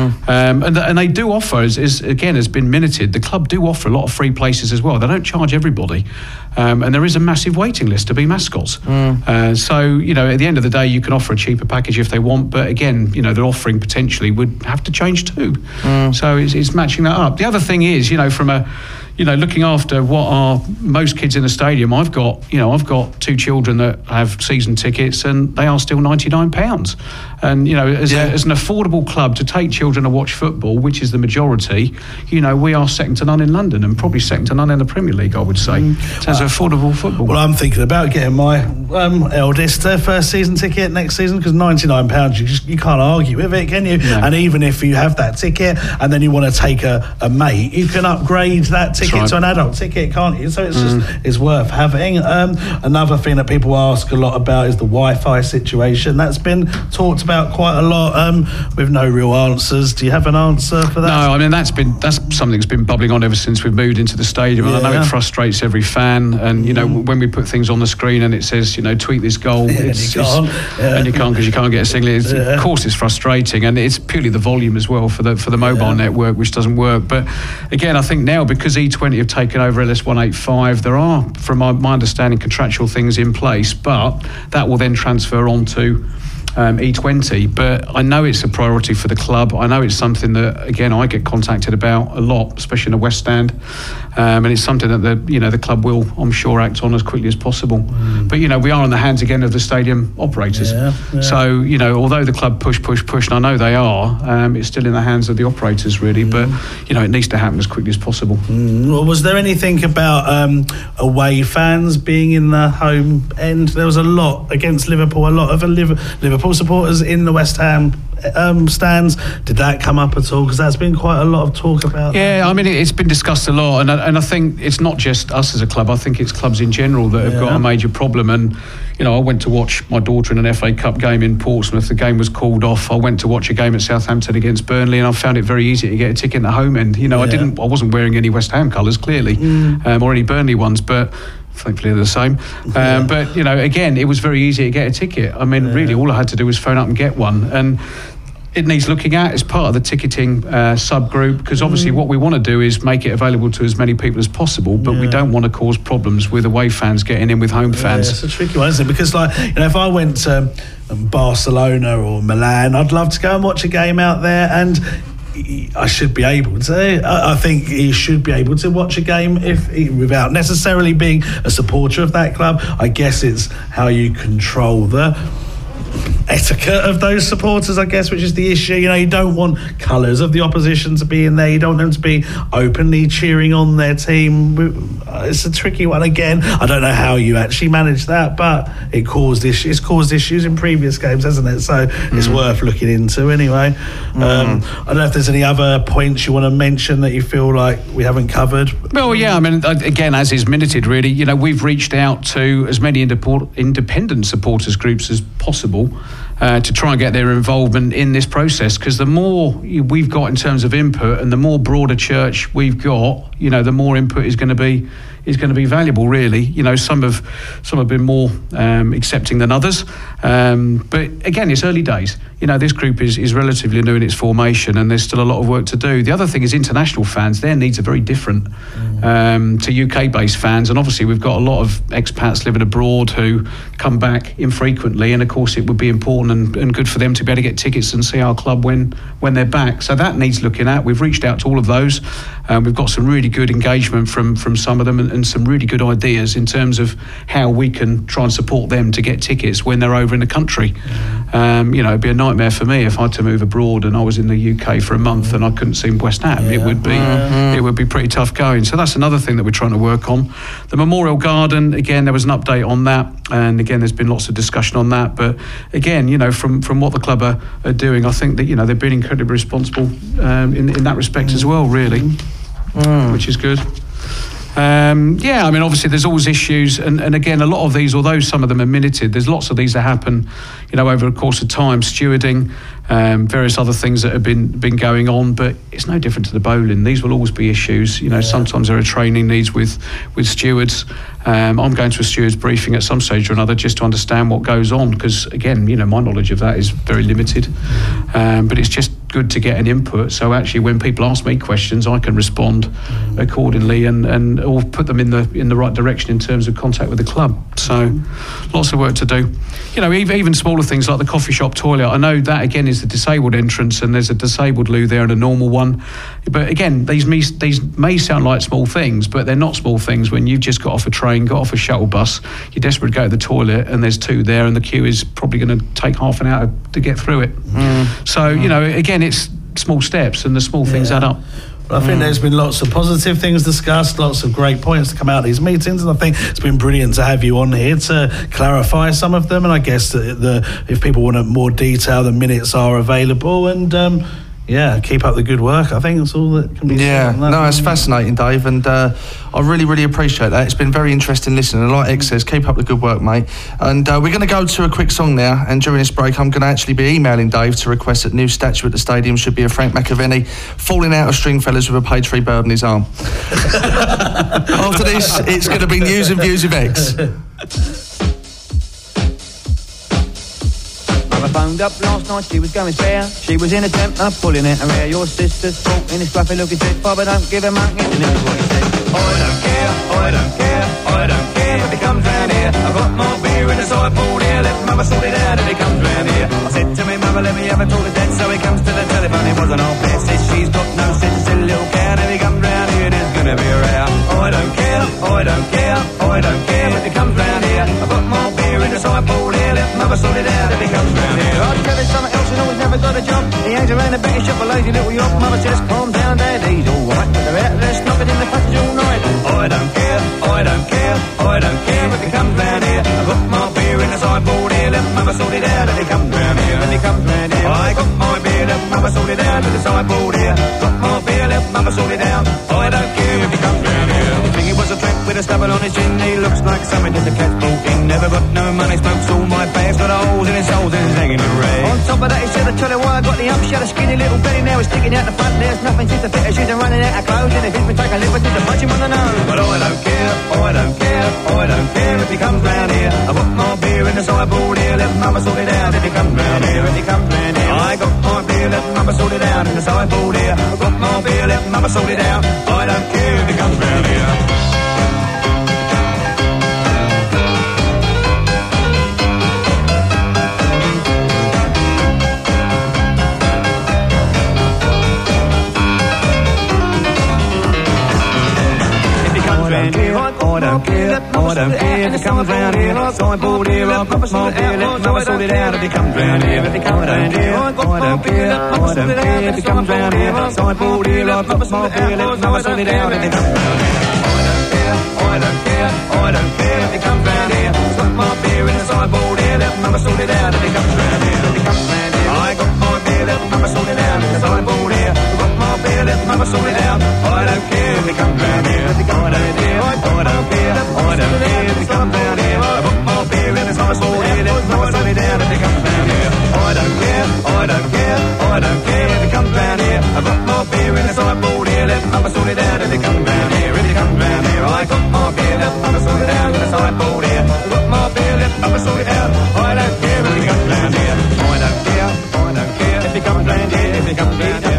And they do offer, as again has been minuted, the club do offer a lot of free places as well. They don't charge everybody. And there is a massive waiting list to be mascots. So, at the end of the day, you can offer a cheaper package if they want, but again, their offering potentially would have to change too. So it's matching that up. The other thing is, from a looking after what are most kids in the stadium, I've got two children that have season tickets and they are still £99. And, as an affordable club to take children to watch football, which is the majority, we are second to none in London and probably second to none in the Premier League, I would say, in terms of affordable football. Well, I'm thinking about getting my eldest their first season ticket next season, because £99, you can't argue with it, can you? No. And even if you have that ticket and then you want to take a mate, you can upgrade that ticket to an adult ticket, can't you? So it's it's worth having. Another thing that people ask a lot about is the Wi-Fi situation. That's been talked about quite a lot with no real answers. Do you have an answer for that? No, I mean that's something that's been bubbling on ever since we've moved into the stadium, and I know it frustrates every fan. And when we put things on the screen and it says tweet this goal, and you can't because you can't get a signal. Of course, it's frustrating, and it's purely the volume as well for the mobile network, which doesn't work. But again, I think now because E20 have taken over LS185, there are, from my understanding, contractual things in place, but that will then transfer on to E20. But I know it's a priority for the club. I know it's something that, again, I get contacted about a lot, especially in the West Stand, and it's something that the club will, I'm sure, act on as quickly as possible. But we are in the hands again of the stadium operators. So although the club push, and I know they are, it's still in the hands of the operators really. But it needs to happen as quickly as possible. Well, was there anything about away fans being in the home end? There was a lot against Liverpool. A lot of Liverpool supporters in the West Ham stands. Did that come up at all? Because that's been quite a lot of talk about. Yeah, I mean, it's been discussed a lot, and I think it's not just us as a club. I think it's clubs in general that have got a major problem. And I went to watch my daughter in an FA Cup game in Portsmouth. The game was called off. I went to watch a game at Southampton against Burnley, and I found it very easy to get a ticket in the home end. I wasn't wearing any West Ham colours clearly, or any Burnley ones, but thankfully they're the same. But again, it was very easy to get a ticket. I mean, really, all I had to do was phone up and get one. And it needs looking at as part of the ticketing subgroup, because obviously what we want to do is make it available to as many people as possible, but we don't want to cause problems with away fans getting in with home fans. It's a tricky one, isn't it? Because if I went to Barcelona or Milan, I'd love to go and watch a game out there, and I should be able to. I think he should be able to watch a game without necessarily being a supporter of that club. I guess it's how you control the etiquette of those supporters, I guess, which is the issue. You know, you don't want colours of the opposition to be in there. You don't want them to be openly cheering on their team. It's a tricky one again. I don't know how you actually manage that, but it's caused issues in previous games, hasn't it? So it's worth looking into anyway. I don't know if there's any other points you want to mention that you feel like we haven't covered. Well, yeah, I mean, again, as is minuted, really, you know, we've reached out to as many independent supporters groups as possible to try and get their involvement in this process, because the more we've got in terms of input and the more broader church we've got, you know, the more input is going to be valuable, really. You know, some have been more accepting than others, but again, it's early days. You know, this group is relatively new in its formation, and there's still a lot of work to do. The other thing is international fans; their needs are very different to UK-based fans, and obviously we've got a lot of expats living abroad who come back infrequently, and of course it would be important and good for them to be able to get tickets and see our club when they're back. So that needs looking at. We've reached out to all of those. We've got some really good engagement from some of them, and some really good ideas in terms of how we can try and support them to get tickets when they're over in the country. You know, it'd be a nightmare for me if I had to move abroad and I was in the UK for a month and I couldn't see West Ham. It would be pretty tough going. So that's another thing that we're trying to work on. The Memorial Garden, again, there was an update on that, and again, there's been lots of discussion on that. But again, you know, from what the club are doing, I think that, you know, they've been incredibly responsible in that respect as well, really, which is good. Yeah, I mean, obviously there's always issues, and again, a lot of these, although some of them are minuted, there's lots of these that happen, you know, over the course of time. Stewarding, various other things that have been going on, but it's no different to the bowling. These will always be issues. You know, sometimes there are training needs with stewards. I'm going to a steward's briefing at some stage or another just to understand what goes on, because again, you know, my knowledge of that is very limited. But it's just good to get an input, so actually when people ask me questions, I can respond accordingly and or put them in the right direction in terms of contact with the club. So lots of work to do. You know, even smaller things like the coffee shop toilet. I know that again is the disabled entrance, and there's a disabled loo there and a normal one. But again, these may sound like small things, but they're not small things when you've just got off a train, got off a shuttle bus, you're desperate to go to the toilet, and there's two there, and the queue is probably going to take half an hour to get through it. So, you know, again, it's small steps, and the small things add up. I think there's been lots of positive things discussed, lots of great points to come out of these meetings, and I think it's been brilliant to have you on here to clarify some of them. And I guess if people want more detail, the minutes are available, and keep up the good work. I think that's all that can be said. No, it's fascinating, Dave, and I really, really appreciate that. It's been very interesting listening. And like X says, keep up the good work, mate. And we're going to go to a quick song now, and during this break, I'm going to actually be emailing Dave to request that new statue at the stadium should be of Frank McAvenny falling out of Stringfellas with a Page-Free bird in his arm. After this, it's going to be news and views of X. I phoned up last night, she was going spare. She was in a temper, pulling at her hair. Your sister's fault in a scruffy looking fit. Papa don't give a monkey, and that's what he said. I don't care, I don't care, I don't care if he comes round here. I've got more beer in the sideboard here. Let mother sort it out if he comes round here. I said to me, mother, let me have a talk to Dad. So he comes to the telephone, it wasn't all fair. Says she's got no sense, silly little cow. If he comes round here, there's gonna be a row. I don't care, I don't care, I don't care if he comes round here. I've got more beer in the sideboard here. Let mother sort it out if he comes round here. I'd tell him something else and always never got a job. He hangs around the betting shop, a lazy little yob. Mother says, calm down, Dad, he's alright. But they're out there snobbing in the passage all night. I don't care, I don't care, I don't care if he comes round here. I've got my beer in the sideboard here. Let mother sort it out if he comes round here. If he comes round here, I got my beer, let mother sort it out to the sideboard here. Got my beer, let mother sort it out. I don't care if he comes round here. I think he was a tramp with a stubble on his chin. He looks like something that the cat's brought in. Never got no money, smokes all my bags, got holes in his holes and he's hanging around. On top of that, he said, I tell you why I got the hump. She had a skinny little belly, now it's sticking out the front. There's nothing since the fit her, she's running out of clothes. And if he's been taking liberties to punch him on the nose. But I don't care, I don't care, I don't care if he comes round here. I've got my beer in the sideboard here. Let mama sort it out if he comes round here. If he comes round here, I got my beer, let mama sort it out in the sideboard here. I've got my beer, let mama sort it out. I don't care if he comes round here. I don't care, I don't care if he comes round here. Sideboard here, I'll put my beer, let mama sort it out if he comes round here. I don't care, I don't care, I don't care if he comes round here. Sideboard here, I'll put my beer, let mama sort it out if he comes round here. I don't care, I don't care if he comes round here. Put my beer in the sideboard here, let mama sort it out if he comes round here. If he comes round here, I got my beer, let mama sort it out in the sideboard here. Got my beer, let mama sort it out. I don't care if he comes round here. If he comes round here, I don't care, I don't care if he comes round here. I got my beer in the sideboard here, let mama sort it out if he comes round here. I don't care, I don't care, I don't care if he comes round here. I got my beer in the sideboard here, let mama sort it out if he comes round here. If he comes round here, I got my beer, let mama sort it out in the sideboard here. I got my beer, let mama sort it out. I don't care if he comes round here. I don't care, I don't care if he comes round here. If he comes round here,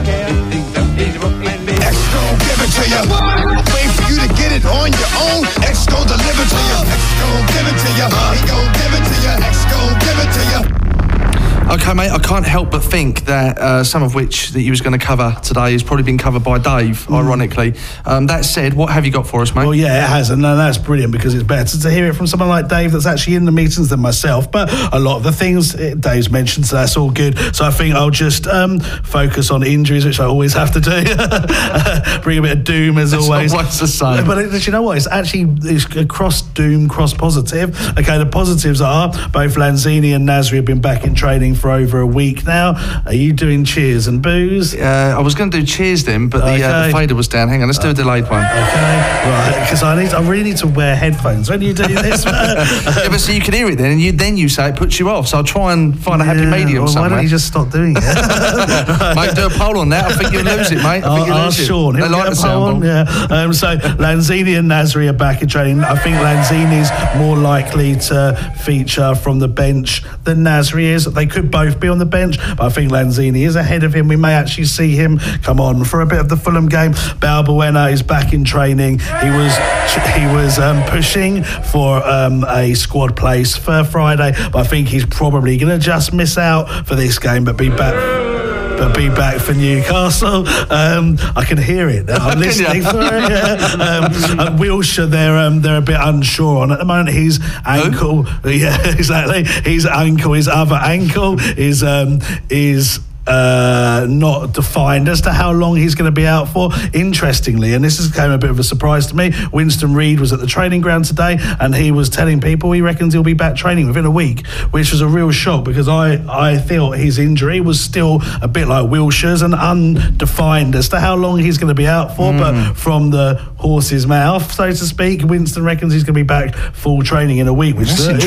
X gon' give it to you. Wait for you to get it on your own. X gon' deliver to you. X gon' give it to you. He gon' give it to you. X gon' give it to you. Okay, mate, I can't help but think that some of which that you was going to cover today has probably been covered by Dave, ironically. That said, what have you got for us, mate? Well, yeah, it has, and that's brilliant because it's better to hear it from someone like Dave that's actually in the meetings than myself. But a lot of the things Dave's mentioned, so that's all good. So I think I'll just focus on injuries, which I always have to do. Bring a bit of doom as always. Always the same. But you know what? It's cross doom, cross positive. Okay, the positives are both Lanzini and Nasri have been back in training for over a week now. Are you doing cheers and boos? I was going to do cheers then, but the fader was down. Hang on, let's do a delayed one. Okay, right, because I really need to wear headphones when you do this. Yeah, but so you can hear it then, and then you say it puts you off. So I'll try and find a happy medium somewhere. Why don't you just stop doing it? Mate, do a poll on that. I think you'll lose it, mate. I think you'll lose it. Sean, they like the sound. Yeah. So Lanzini and Nasri are back in training. I think Lanzini's more likely to feature from the bench than Nasri is. They could both be on the bench, but I think Lanzini is ahead of him. We may actually see him come on for a bit of the Fulham game. Balbuena is back in training. He was pushing for a squad place for Friday, but I think he's probably going to just miss out for this game, but be back for Newcastle. I can hear it now. I'm listening for it. Yeah. Wilshere, they're a bit unsure on at the moment. His ankle, yeah, exactly. His other ankle is not defined as to how long he's going to be out for. Interestingly, and this came a bit of a surprise to me, Winston Reid was at the training ground today and he was telling people he reckons he'll be back training within a week, which was a real shock because I thought his injury was still a bit like Wilshere's and undefined as to how long he's going to be out for, but from the horse's mouth, so to speak, Winston reckons he's going to be back full training in a week, which is a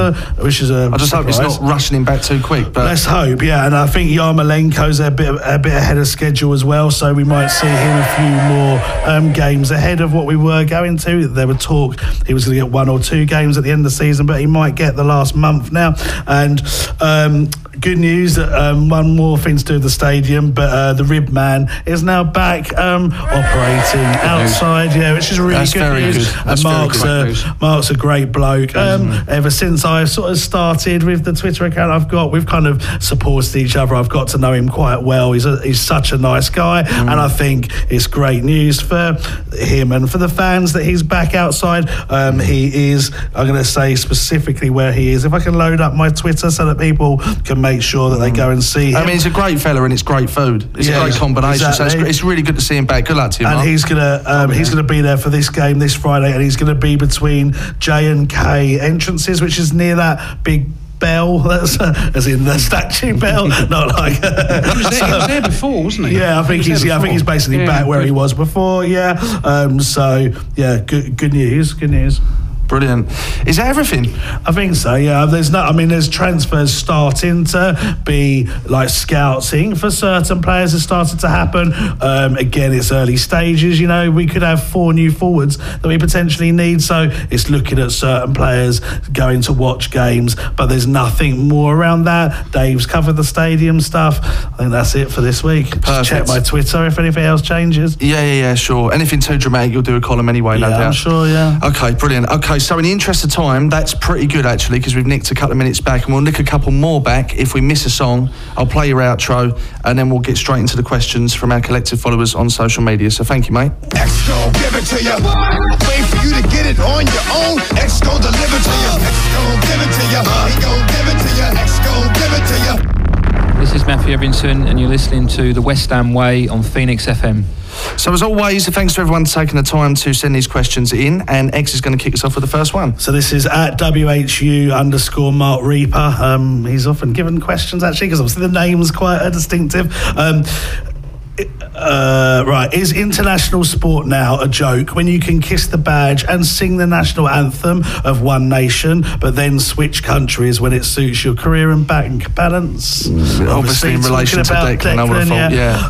I just hope it's not rushing him back too quick. But let's hope, yeah. And I think Yarmolenko's a bit ahead of schedule as well, so we might see him a few more games ahead of what we were going to. There were talk he was going to get 1 or 2 games at the end of the season, but he might get the last month now. And good news that one more thing to do with the stadium, but the Rib Man is now back operating outside, which is really good news. And Mark's a great bloke. Ever since I sort of started with the Twitter account we've kind of supported each other. I've got to know him quite well. He's such a nice guy, and I think it's great news for him and for the fans that he's back outside. He is, I'm going to say specifically where he is. If I can load up my Twitter so that people can make sure that they go and see him. I mean, he's a great fella and it's great food. It's a great combination. Exactly. So it's really good to see him back. Good luck to you, and Mark. he's gonna be there for this game this Friday, and he's gonna be between J and K entrances, which is near that big bell, that's as in the statue bell, not like he was there before, wasn't he? Yeah, I think he's basically back where he was before. So good news. Brilliant. Is that everything? I think so, yeah. There's transfers starting to be like scouting for certain players has started to happen. Again, it's early stages, we could have 4 new forwards that we potentially need, so it's looking at certain players going to watch games, but there's nothing more around that. Dave's covered the stadium stuff. I think that's it for this week. Perfect. Just check my Twitter if anything else changes. Yeah, sure. Anything too dramatic, you'll do a column anyway, no doubt. I'm sure, yeah. Okay, brilliant. Okay, Okay, so in the interest of time, that's pretty good actually, because we've nicked a couple of minutes back, and we'll nick a couple more back if we miss a song. I'll play your outro, and then we'll get straight into the questions from our collective followers on social media. So thank you, mate. X gon' give it to you. Wait for you to get it on your own. X gon' deliver to you. X gon' give it to you. He gon' give it to you. X gon' give it to you. This is Matthew Evinson, and you're listening to The West Ham Way on Phoenix FM. So as always, thanks to everyone taking the time to send these questions in, and X is going to kick us off with the first one. So this is at WHU_Mark Reaper. He's often given questions actually, because obviously the name's quite distinctive. Right, is international sport now a joke when you can kiss the badge and sing the national anthem of one nation, but then switch countries when it suits your career and bank balance? Obviously in relation to Declan, I would have thought,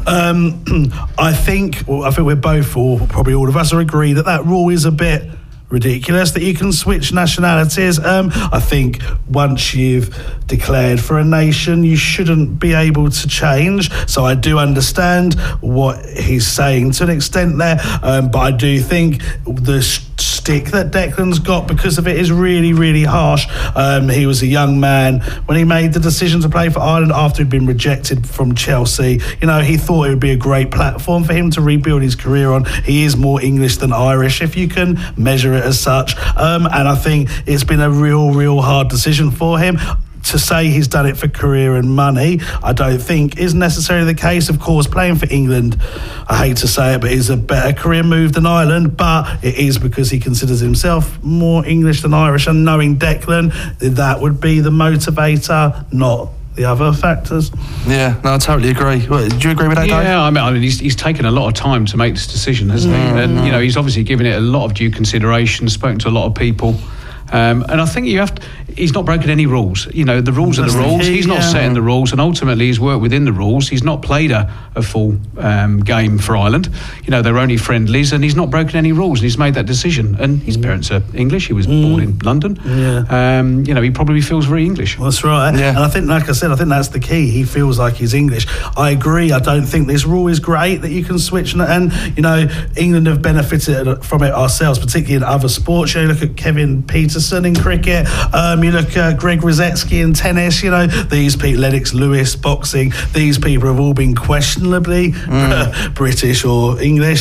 yeah. I think we're both, or probably all of us, are agree that rule is a bit ridiculous, that you can switch nationalities. I think once you've declared for a nation, you shouldn't be able to change. So I do understand what he's saying to an extent there, but I do think the stick that Declan's got because of it is really, really harsh. He was a young man when he made the decision to play for Ireland after he'd been rejected from Chelsea. You know, he thought it would be a great platform for him to rebuild his career on. He is more English than Irish, if you can measure it as such. And I think it's been a real hard decision for him. To say he's done it for career and money, I don't think is necessarily the case. Of course, playing for England, I hate to say it, but is a better career move than Ireland, but it is because he considers himself more English than Irish, and knowing Declan, that would be the motivator, not the other factors. Yeah, no, I totally agree. Well, do you agree with that, Dave? Yeah, I mean, he's taken a lot of time to make this decision, hasn't he? And, you know, he's obviously given it a lot of due consideration, spoken to a lot of people. And I think he's not broken any rules. You know, the rules are the rules. He's not setting the rules, and ultimately he's worked within the rules. He's not played a full game for Ireland. You know, they're only friendlies, and he's not broken any rules, and he's made that decision. And his parents are English. He was born in London. Yeah. You know, he probably feels very English. Well, that's right. Yeah. And I think, like I said, I think that's the key. He feels like he's English. I agree. I don't think this rule is great that you can switch. And you know, England have benefited from it ourselves, particularly in other sports. You know, look at Kevin Peterson in cricket. You look at Greg Rosetsky in tennis. You know, these people, Lennox Lewis, boxing. These people have all been questionably British or English.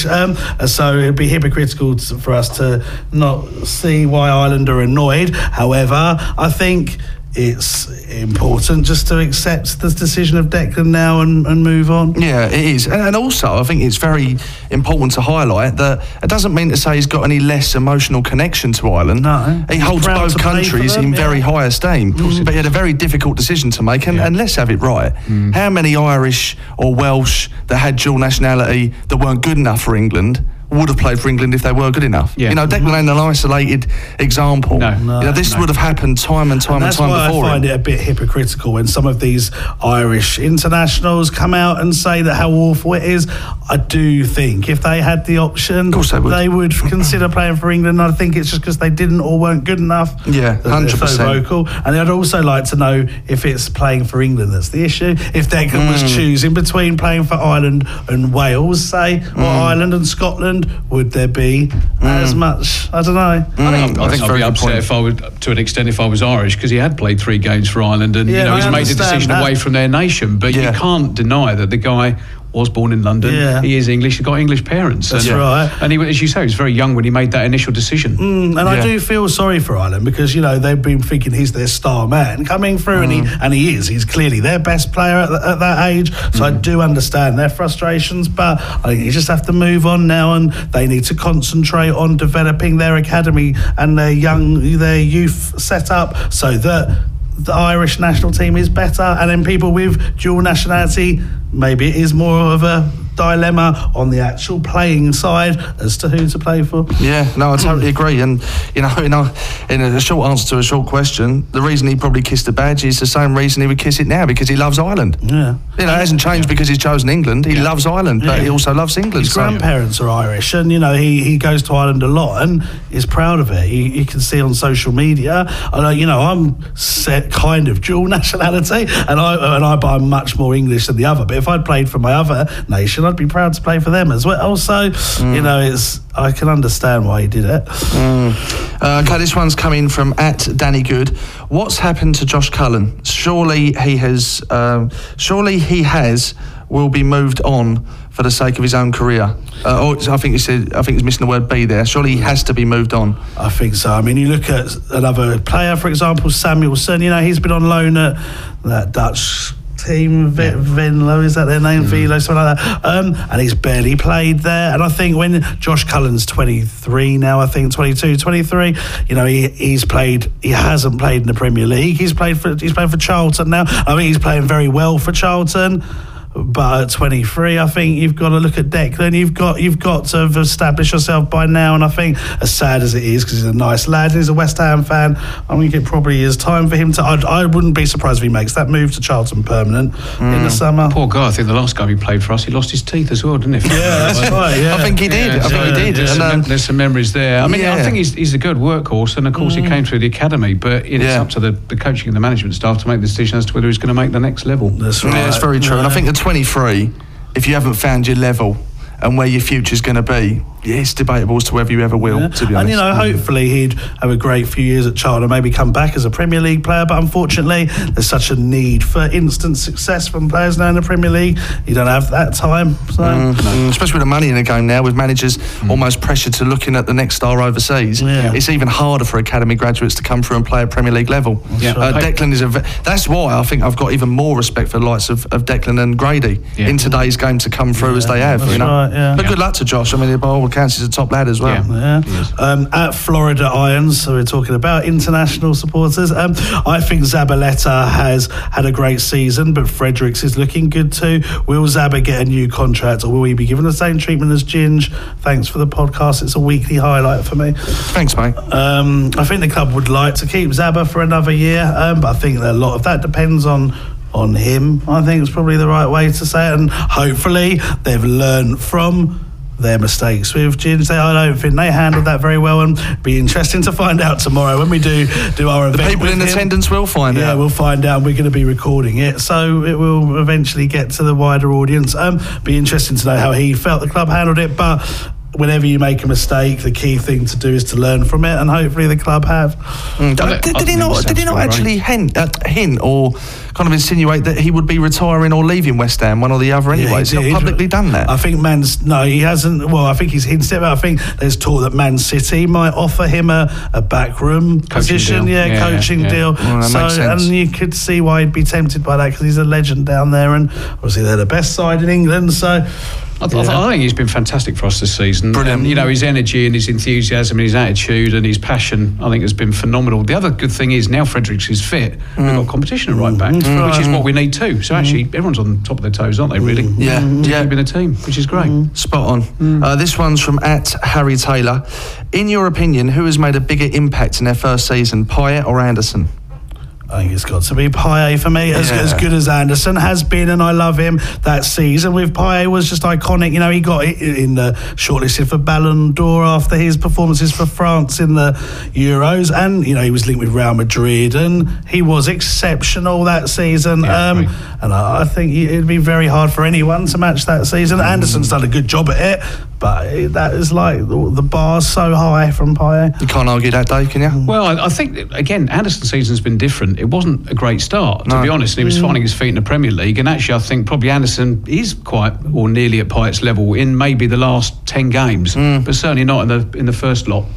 So it'd be hypocritical for us to not see why Ireland are annoyed. However, I think it's important just to accept the decision of Declan now and move on. Yeah, it is. And also, I think it's very important to highlight that it doesn't mean to say he's got any less emotional connection to Ireland. No. He holds both countries in very high esteem. But he had a very difficult decision to make, and let's have it right. How many Irish or Welsh that had dual nationality that weren't good enough for England would have played for England if they were good enough? Yeah. You know, Declan ain't an isolated example. No. You know, this would have happened time and time before. That's why I find it a bit hypocritical when some of these Irish internationals come out and say that how awful it is. I do think if they had the option, of course they would consider playing for England. I think it's just because they didn't or weren't good enough. Yeah, 100%. So vocal. And I'd also like to know if it's playing for England that's the issue. If Declan was choosing between playing for Ireland and Wales, say, or Ireland and Scotland, would there be as much? I don't know. I think I'd be upset if I would, to an extent, if I was Irish, because he had played 3 games for Ireland, and you know, he's made the decision away from their nation. But you can't deny that the guy was born in London. Yeah. He is English. He's got English parents. That's right. And he, as you say, he was very young when he made that initial decision. And I do feel sorry for Ireland because, you know, they've been thinking he's their star man coming through, and he is. He's clearly their best player at that age. So I do understand their frustrations, but I think you just have to move on now, and they need to concentrate on developing their academy and their youth setup so that the Irish national team is better, and then people with dual nationality, maybe it is more of a dilemma on the actual playing side as to who to play for. Yeah, no, I totally agree. And you know, in a short answer to a short question, the reason he probably kissed the badge is the same reason he would kiss it now, because he loves Ireland. Yeah, you know, it hasn't changed because he's chosen England. He loves Ireland, but he also loves England. His grandparents are Irish, and you know, he goes to Ireland a lot and is proud of it. You can see on social media. You know, I'm set kind of dual nationality, and I buy much more English than the other. But if I'd played for my other nation, and I'd be proud to play for them as well. So, you know, I can understand why he did it. Okay, this one's coming from @DannyGood. What's happened to Josh Cullen? Surely he has will be moved on for the sake of his own career. I think he's missing the word "be" there. Surely he has to be moved on. I think so. I mean, you look at another player, for example, Samuelson. You know, he's been on loan at that Dutch team, Venlo, is that their name? Velo, something like that. And he's barely played there. And I think when Josh Cullen's 23 now, I think 22, 23, you know, he hasn't played in the Premier League. He's played for Charlton now. I think he's playing very well for Charlton. But at 23, I think you've got to look at Declan. You've got to have established yourself by now. And I think, as sad as it is, because he's a nice lad, he's a West Ham fan, I think it probably is time for him to. I wouldn't be surprised if he makes that move to Charlton permanent in the summer. Poor guy. I think the last game he played for us, he lost his teeth as well, didn't he? Yeah, that's right. Yeah. I think he did. There's some memories there. I mean, I think he's a good workhorse, and of course he came through the academy. But it's up to the coaching and the management staff to make the decision as to whether he's going to make the next level. That's right. Yeah, that's very true. And I think at 23, if you haven't found your level and where your future's going to be, it's debatable as to whether you ever will, to be honest. And, you know, hopefully he'd have a great few years at Charlton, maybe come back as a Premier League player, but unfortunately there's such a need for instant success from players now in the Premier League. You don't have that time. So. Especially with the money in the game now, with managers almost pressured to looking at the next star overseas. Yeah. It's even harder for academy graduates to come through and play at Premier League level. Declan is that's why I think I've got even more respect for the likes of Declan and Grady in today's game to come through as they have. You know? Right, but good luck to Josh. I mean, by all accounts, he's a top lad as well. At Florida Irons, so we're talking about international supporters. I think Zabaleta has had a great season, but Fredericks is looking good too. Will Zaba get a new contract, or will he be given the same treatment as Ginge? Thanks for the podcast. It's a weekly highlight for me. Thanks, mate. I think the club would like to keep Zaba for another year, but I think that a lot of that depends on him. I think it's probably the right way to say it, and hopefully they've learned from their mistakes with Ginge. I don't think they handled that very well, and be interesting to find out tomorrow when we do our event. The people in attendance will find out. Yeah, we'll find out. We're going to be recording it, so it will eventually get to the wider audience. Be interesting to know how he felt the club handled it, but whenever you make a mistake, the key thing to do is to learn from it, and hopefully the club have. Did he not actually hint or kind of insinuate that he would be retiring or leaving West Ham, one or the other anyway? He's not publicly done that. I think he hasn't. Well, I think he's hinted at it, but I think there's talk that Man City might offer him a backroom position, coaching deal. Well, that makes sense. And you could see why he'd be tempted by that, because he's a legend down there, and obviously they're the best side in England, so... I think he's been fantastic for us this season. Brilliant. You know, his energy and his enthusiasm and his attitude and his passion, I think, has been phenomenal. The other good thing is now Fredericks is fit. We've got competition at right back, which is what we need too. So actually, everyone's on top of their toes, aren't they, really? Yeah. Keeping a team, which is great. Spot on. This one's from @Harry Taylor. In your opinion, who has made a bigger impact in their first season, Payet or Anderson? I think it's got to be Payet for me, as good as Anderson has been, and I love him. That season with Payet was just iconic. You know, he got in the shortlisted for Ballon d'Or after his performances for France in the Euros, and, you know, he was linked with Real Madrid, and he was exceptional that season. And I think it'd be very hard for anyone to match that season. Anderson's done a good job at it, but that is like the bar's so high from Payet. You can't argue that, Dave, can you? Well, I think, again, Anderson's season's been different. It wasn't a great start, to be honest, and he was finding his feet in the Premier League, and actually I think probably Anderson is quite or nearly at Payet's level in maybe the last 10 games, but certainly not in the first lot.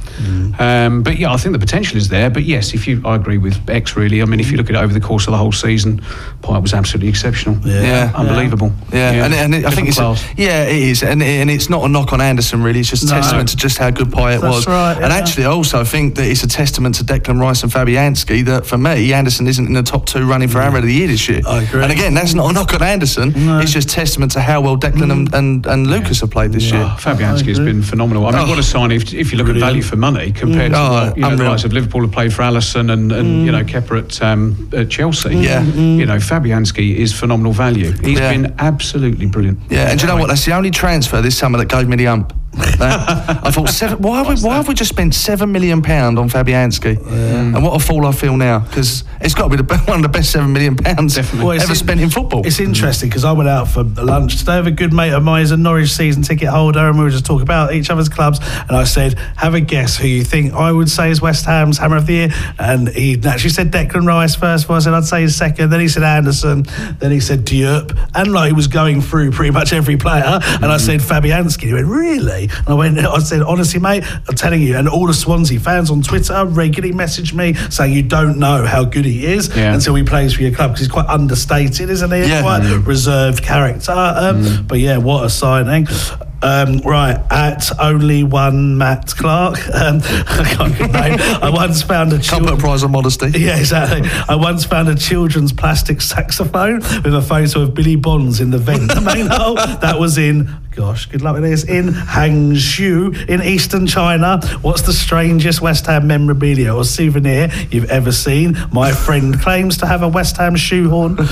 But yeah, I think the potential is there, but yes, I agree with X, really. I mean, if you look at it over the course of the whole season, Payet was absolutely exceptional. Unbelievable. And I think it is, and it's not a knock on Anderson, really. It's just a testament to just how good Payet was. Right, and actually I also think that it's a testament to Declan Rice and Fabianski that, for me, Anderson isn't in the top 2 running for Amateur of the Year this year. I agree. And again, that's not a knock on Anderson. It's just testament to how well Declan and Lucas have played this year. Fabianski has been phenomenal. I mean, what a sign if you look at value for money compared to what, the likes of Liverpool have played for Alisson and you know, Kepa at Chelsea. You know, Fabianski is phenomenal value. He's been absolutely brilliant. And do you know what? That's the only transfer this summer that gave me the ump. I thought, why have we just spent £7 million on Fabianski? And what a fool I feel now, because it's got to be one of the best £7 million ever spent in football. It's interesting because I went out for lunch today with a good mate of mine who's a Norwich season ticket holder, and we were just talking about each other's clubs, and I said, have a guess who you think I would say is West Ham's Hammer of the Year, and he naturally said Declan Rice first of all. I said I'd say his second, then he said Anderson, then he said Diop, and like he was going through pretty much every player, and I said Fabianski. He went, really? And I said, honestly mate, I'm telling you, and all the Swansea fans on Twitter regularly message me saying you don't know how good he is until he plays for your club, because he's quite understated, isn't he? Quite reserved character. But yeah, what a signing. Right, at only one Matt Clark. I can't get name. I once found a can't put a prize on modesty. Yeah, exactly. I once found a children's plastic saxophone with a photo of Billy Bonds in the vent. The main hole that was in. Gosh, good luck with this. In Hangzhou, in eastern China. What's the strangest West Ham memorabilia or souvenir you've ever seen? My friend claims to have a West Ham shoehorn. Do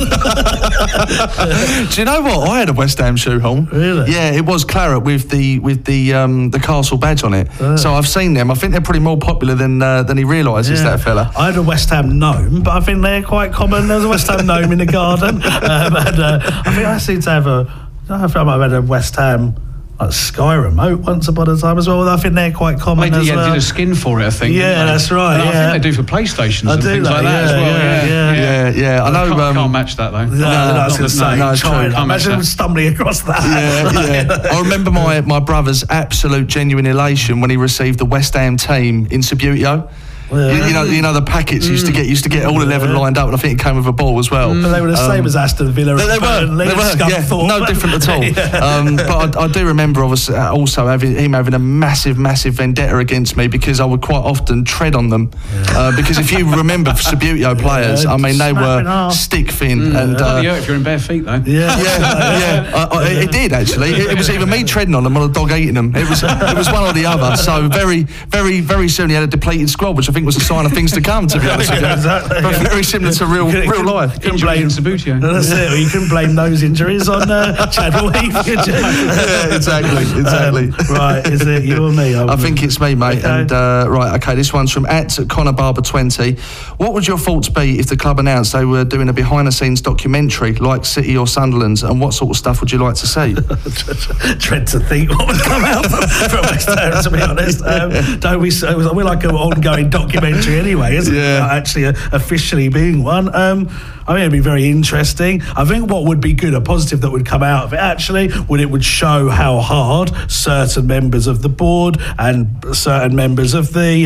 you know what? I had a West Ham shoehorn. Really? Yeah, it was claret with the castle badge on it. So I've seen them. I think they're pretty more popular than he realises, that fella. I had a West Ham gnome, but I think they're quite common. There's a West Ham gnome in the garden. I think I seem to have I might have had a West Ham Sky remote once upon a time as well. I think they're quite common as well. Did a skin for it, I think. Yeah, that's right. I think they do for PlayStations and things like that as well. Yeah. I know. Can't match that though. No, I was going to say. No, China. Imagine stumbling across that. Yeah. I remember my brother's absolute genuine elation when he received the West Ham team in Subbuteo. Yeah. You know the packets used to get all 11 lined up, and I think it came with a ball as well. But they were the same as Aston Villa. They were, no different at all. But I do remember obviously also him having a massive vendetta against me because I would quite often tread on them. Because if you remember Subbuteo players, I mean they were stick thin. And if you're in bare feet though. It did actually. It was either me treading on them or a dog eating them. It was one or the other. So very soon he had a depleted squad, which I think was a sign of things to come, to be honest with you. Exactly. But very similar to real life. Couldn't blame Subbuteo. That's it. You couldn't blame those injuries on Chadwell Heath, could you? Yeah, exactly. Right, is it you or me? I think it's me, mate. Okay. And this one's from @ConnorBarber20. What would your thoughts be if the club announced they were doing a behind-the-scenes documentary like City or Sunderland's, and what sort of stuff would you like to see? Dread to think what would come out from West Ham, to be honest. Don't we? We're like an ongoing documentary anyway, isn't it? Not actually officially being one. I mean, it'd be very interesting. I think what would be good, a positive that would come out of it, actually, would show how hard certain members of the board and certain members of the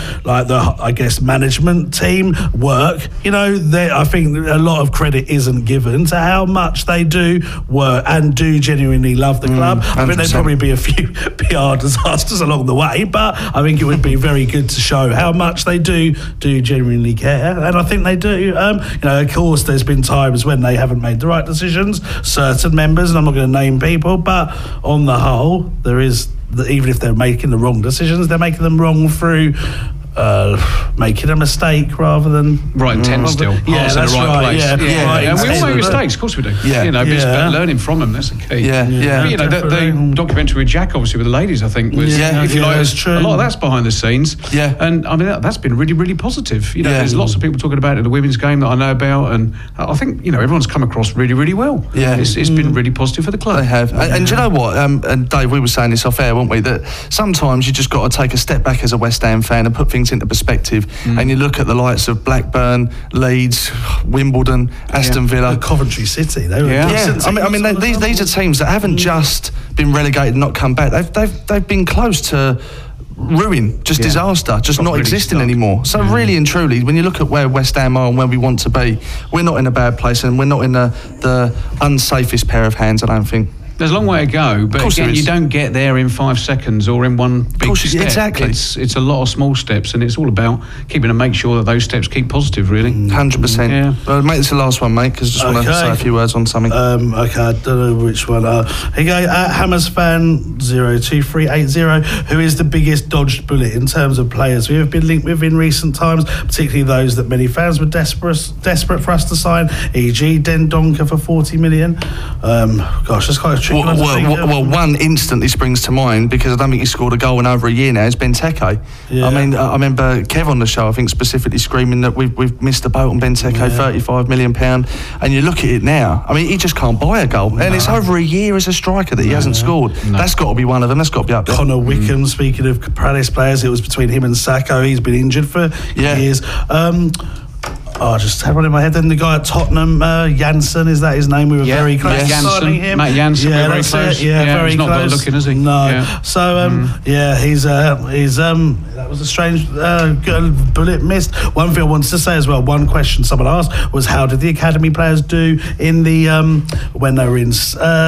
management team work. You know, I think a lot of credit isn't given to how much they do work and do genuinely love the club. 100%. I think there'd probably be a few PR disasters along the way, but I think it would be very good to show how much they do genuinely care, and I think they do. Of course, there's been times when they haven't made the right decisions, certain members, and I'm not going to name people, but on the whole, there is, even if they're making the wrong decisions, they're making them wrong through making a mistake rather than right intent still. Yeah, that's in the right place. Yeah. We all make mistakes, of course we do. Yeah. But it's about learning from them. That's the key. Yeah. But, the documentary with Jack, obviously with the ladies, I think was if you like, that's true. a lot of that's behind the scenes. Yeah. And I mean that's been really, really positive. There's lots of people talking about it in the women's game that I know about, and I think everyone's come across really, really well. Yeah. It's been really positive for the club. They have. And do you know what? And Dave, we were saying this off air, weren't we? That sometimes you just got to take a step back as a West Ham fan and put things into perspective. And you look at the likes of Blackburn, Leeds, Wimbledon, Aston Villa, Coventry City. They were I mean, these are teams that haven't just been relegated and not come back. They've been close to ruin, disaster, just not really existing anymore. So really and truly, when you look at where West Ham are and where we want to be, we're not in a bad place, and we're not in the unsafest pair of hands, I don't think. There's a long way to go, but again, you don't get there in 5 seconds or in one big step. Exactly. It's a lot of small steps, and it's all about keeping to make sure that those steps keep positive, really. 100%. Yeah. Mate, it's the last one, mate, because I just want to say a few words on something. Okay, I don't know which one. Here you go, Hammers fan 02380, who is the biggest dodged bullet in terms of players we have been linked with in recent times, particularly those that many fans were desperate for us to sign, e.g. Dendoncker for 40 million. That's quite a Well, one instantly springs to mind because I don't think he's scored a goal in over a year now. It's Benteke. Yeah. I mean, I remember Kev on the show, I think, specifically screaming that we've missed the boat on Benteke, £35 million. And you look at it now, I mean, he just can't buy a goal. And it's over a year as a striker that he hasn't scored. No. That's got to be one of them. That's got to be up there. Connor Wickham, speaking of Palace players, it was between him and Sacco. He's been injured for years. I just had one in my head. Then the guy at Tottenham, Janssen, is that his name? We were very close to signing him. Matt Janssen, we were very close. Very he's not close. Not looking, is he? No. Yeah. So, he's that was a strange bullet missed. One thing I wanted to say as well, one question someone asked was, how did the academy players do in the when they were in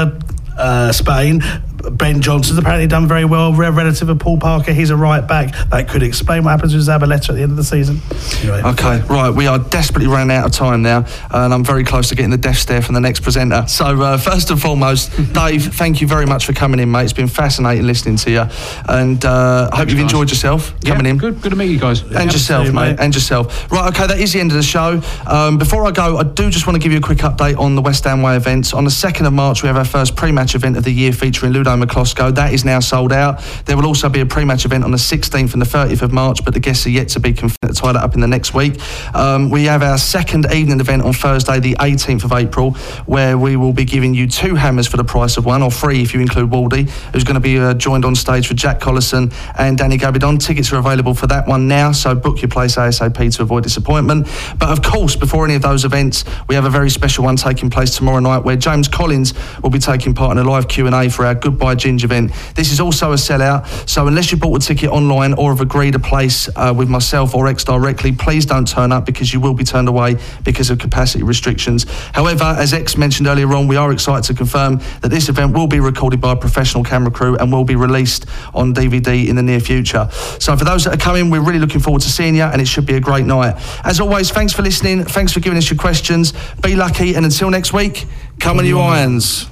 Spain? Ben Johnson's apparently done very well relative to Paul Parker. He's a right back. That could explain what happens with Zabaleta at the end of the season. Anyway. Okay, right. We are desperately running out of time now, and I'm very close to getting the death stare from the next presenter. So first and foremost, Dave, thank you very much for coming in, mate. It's been fascinating listening to you, and I hope you've enjoyed yourself coming in. Good to meet you guys. And yourself, mate. And yourself. Right, okay, that is the end of the show. Before I go, I do just want to give you a quick update on the West Ham Way events. On the 2nd of March, we have our first pre-match event of the year featuring Ludo McCloskey. That is now sold out. There will also be a pre-match event on the 16th and the 30th of March, but the guests are yet to be confirmed. Tie that up in the next week. We have our second evening event on Thursday, the 18th of April, where we will be giving you 2 hammers for the price of 1, or 3 if you include Waldy, who's going to be joined on stage for Jack Collison and Danny Gabidon. Tickets are available for that one now, so book your place ASAP to avoid disappointment. But of course, before any of those events, we have a very special one taking place tomorrow night, where James Collins will be taking part in a live Q&A for our Goodbye Ginge event. This is also a sellout, so unless you bought a ticket online or have agreed a place with myself or X directly, please don't turn up, because you will be turned away because of capacity restrictions. However, as X mentioned earlier on, we are excited to confirm that this event will be recorded by a professional camera crew and will be released on DVD in the near future. So for those that are coming, we're really looking forward to seeing you, and it should be a great night. As always, thanks for listening, thanks for giving us your questions, be lucky, and until next week, come on you irons.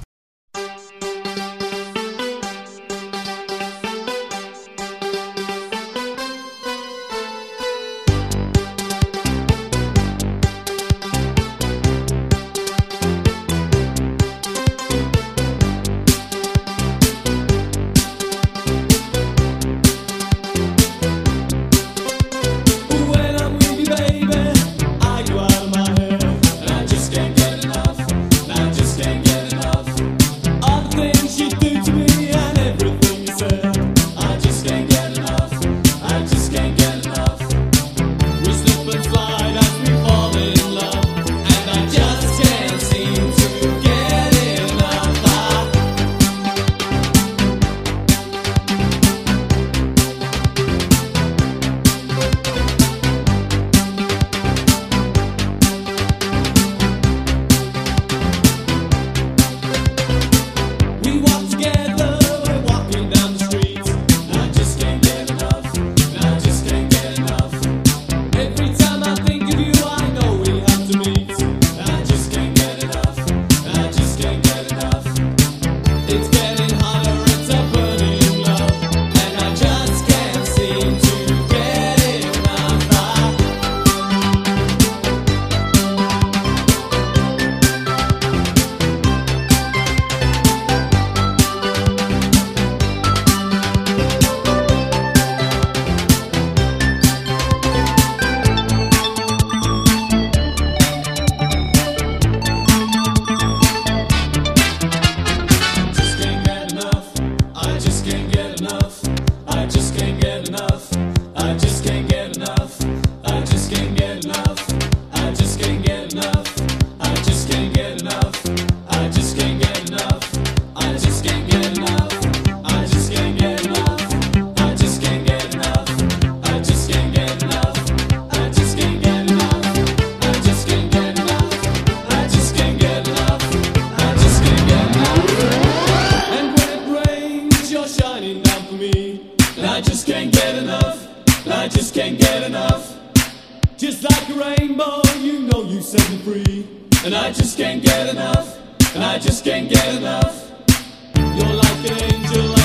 Just like a rainbow, you know you set me free. And I just can't get enough, and I just can't get enough. You're like an angel.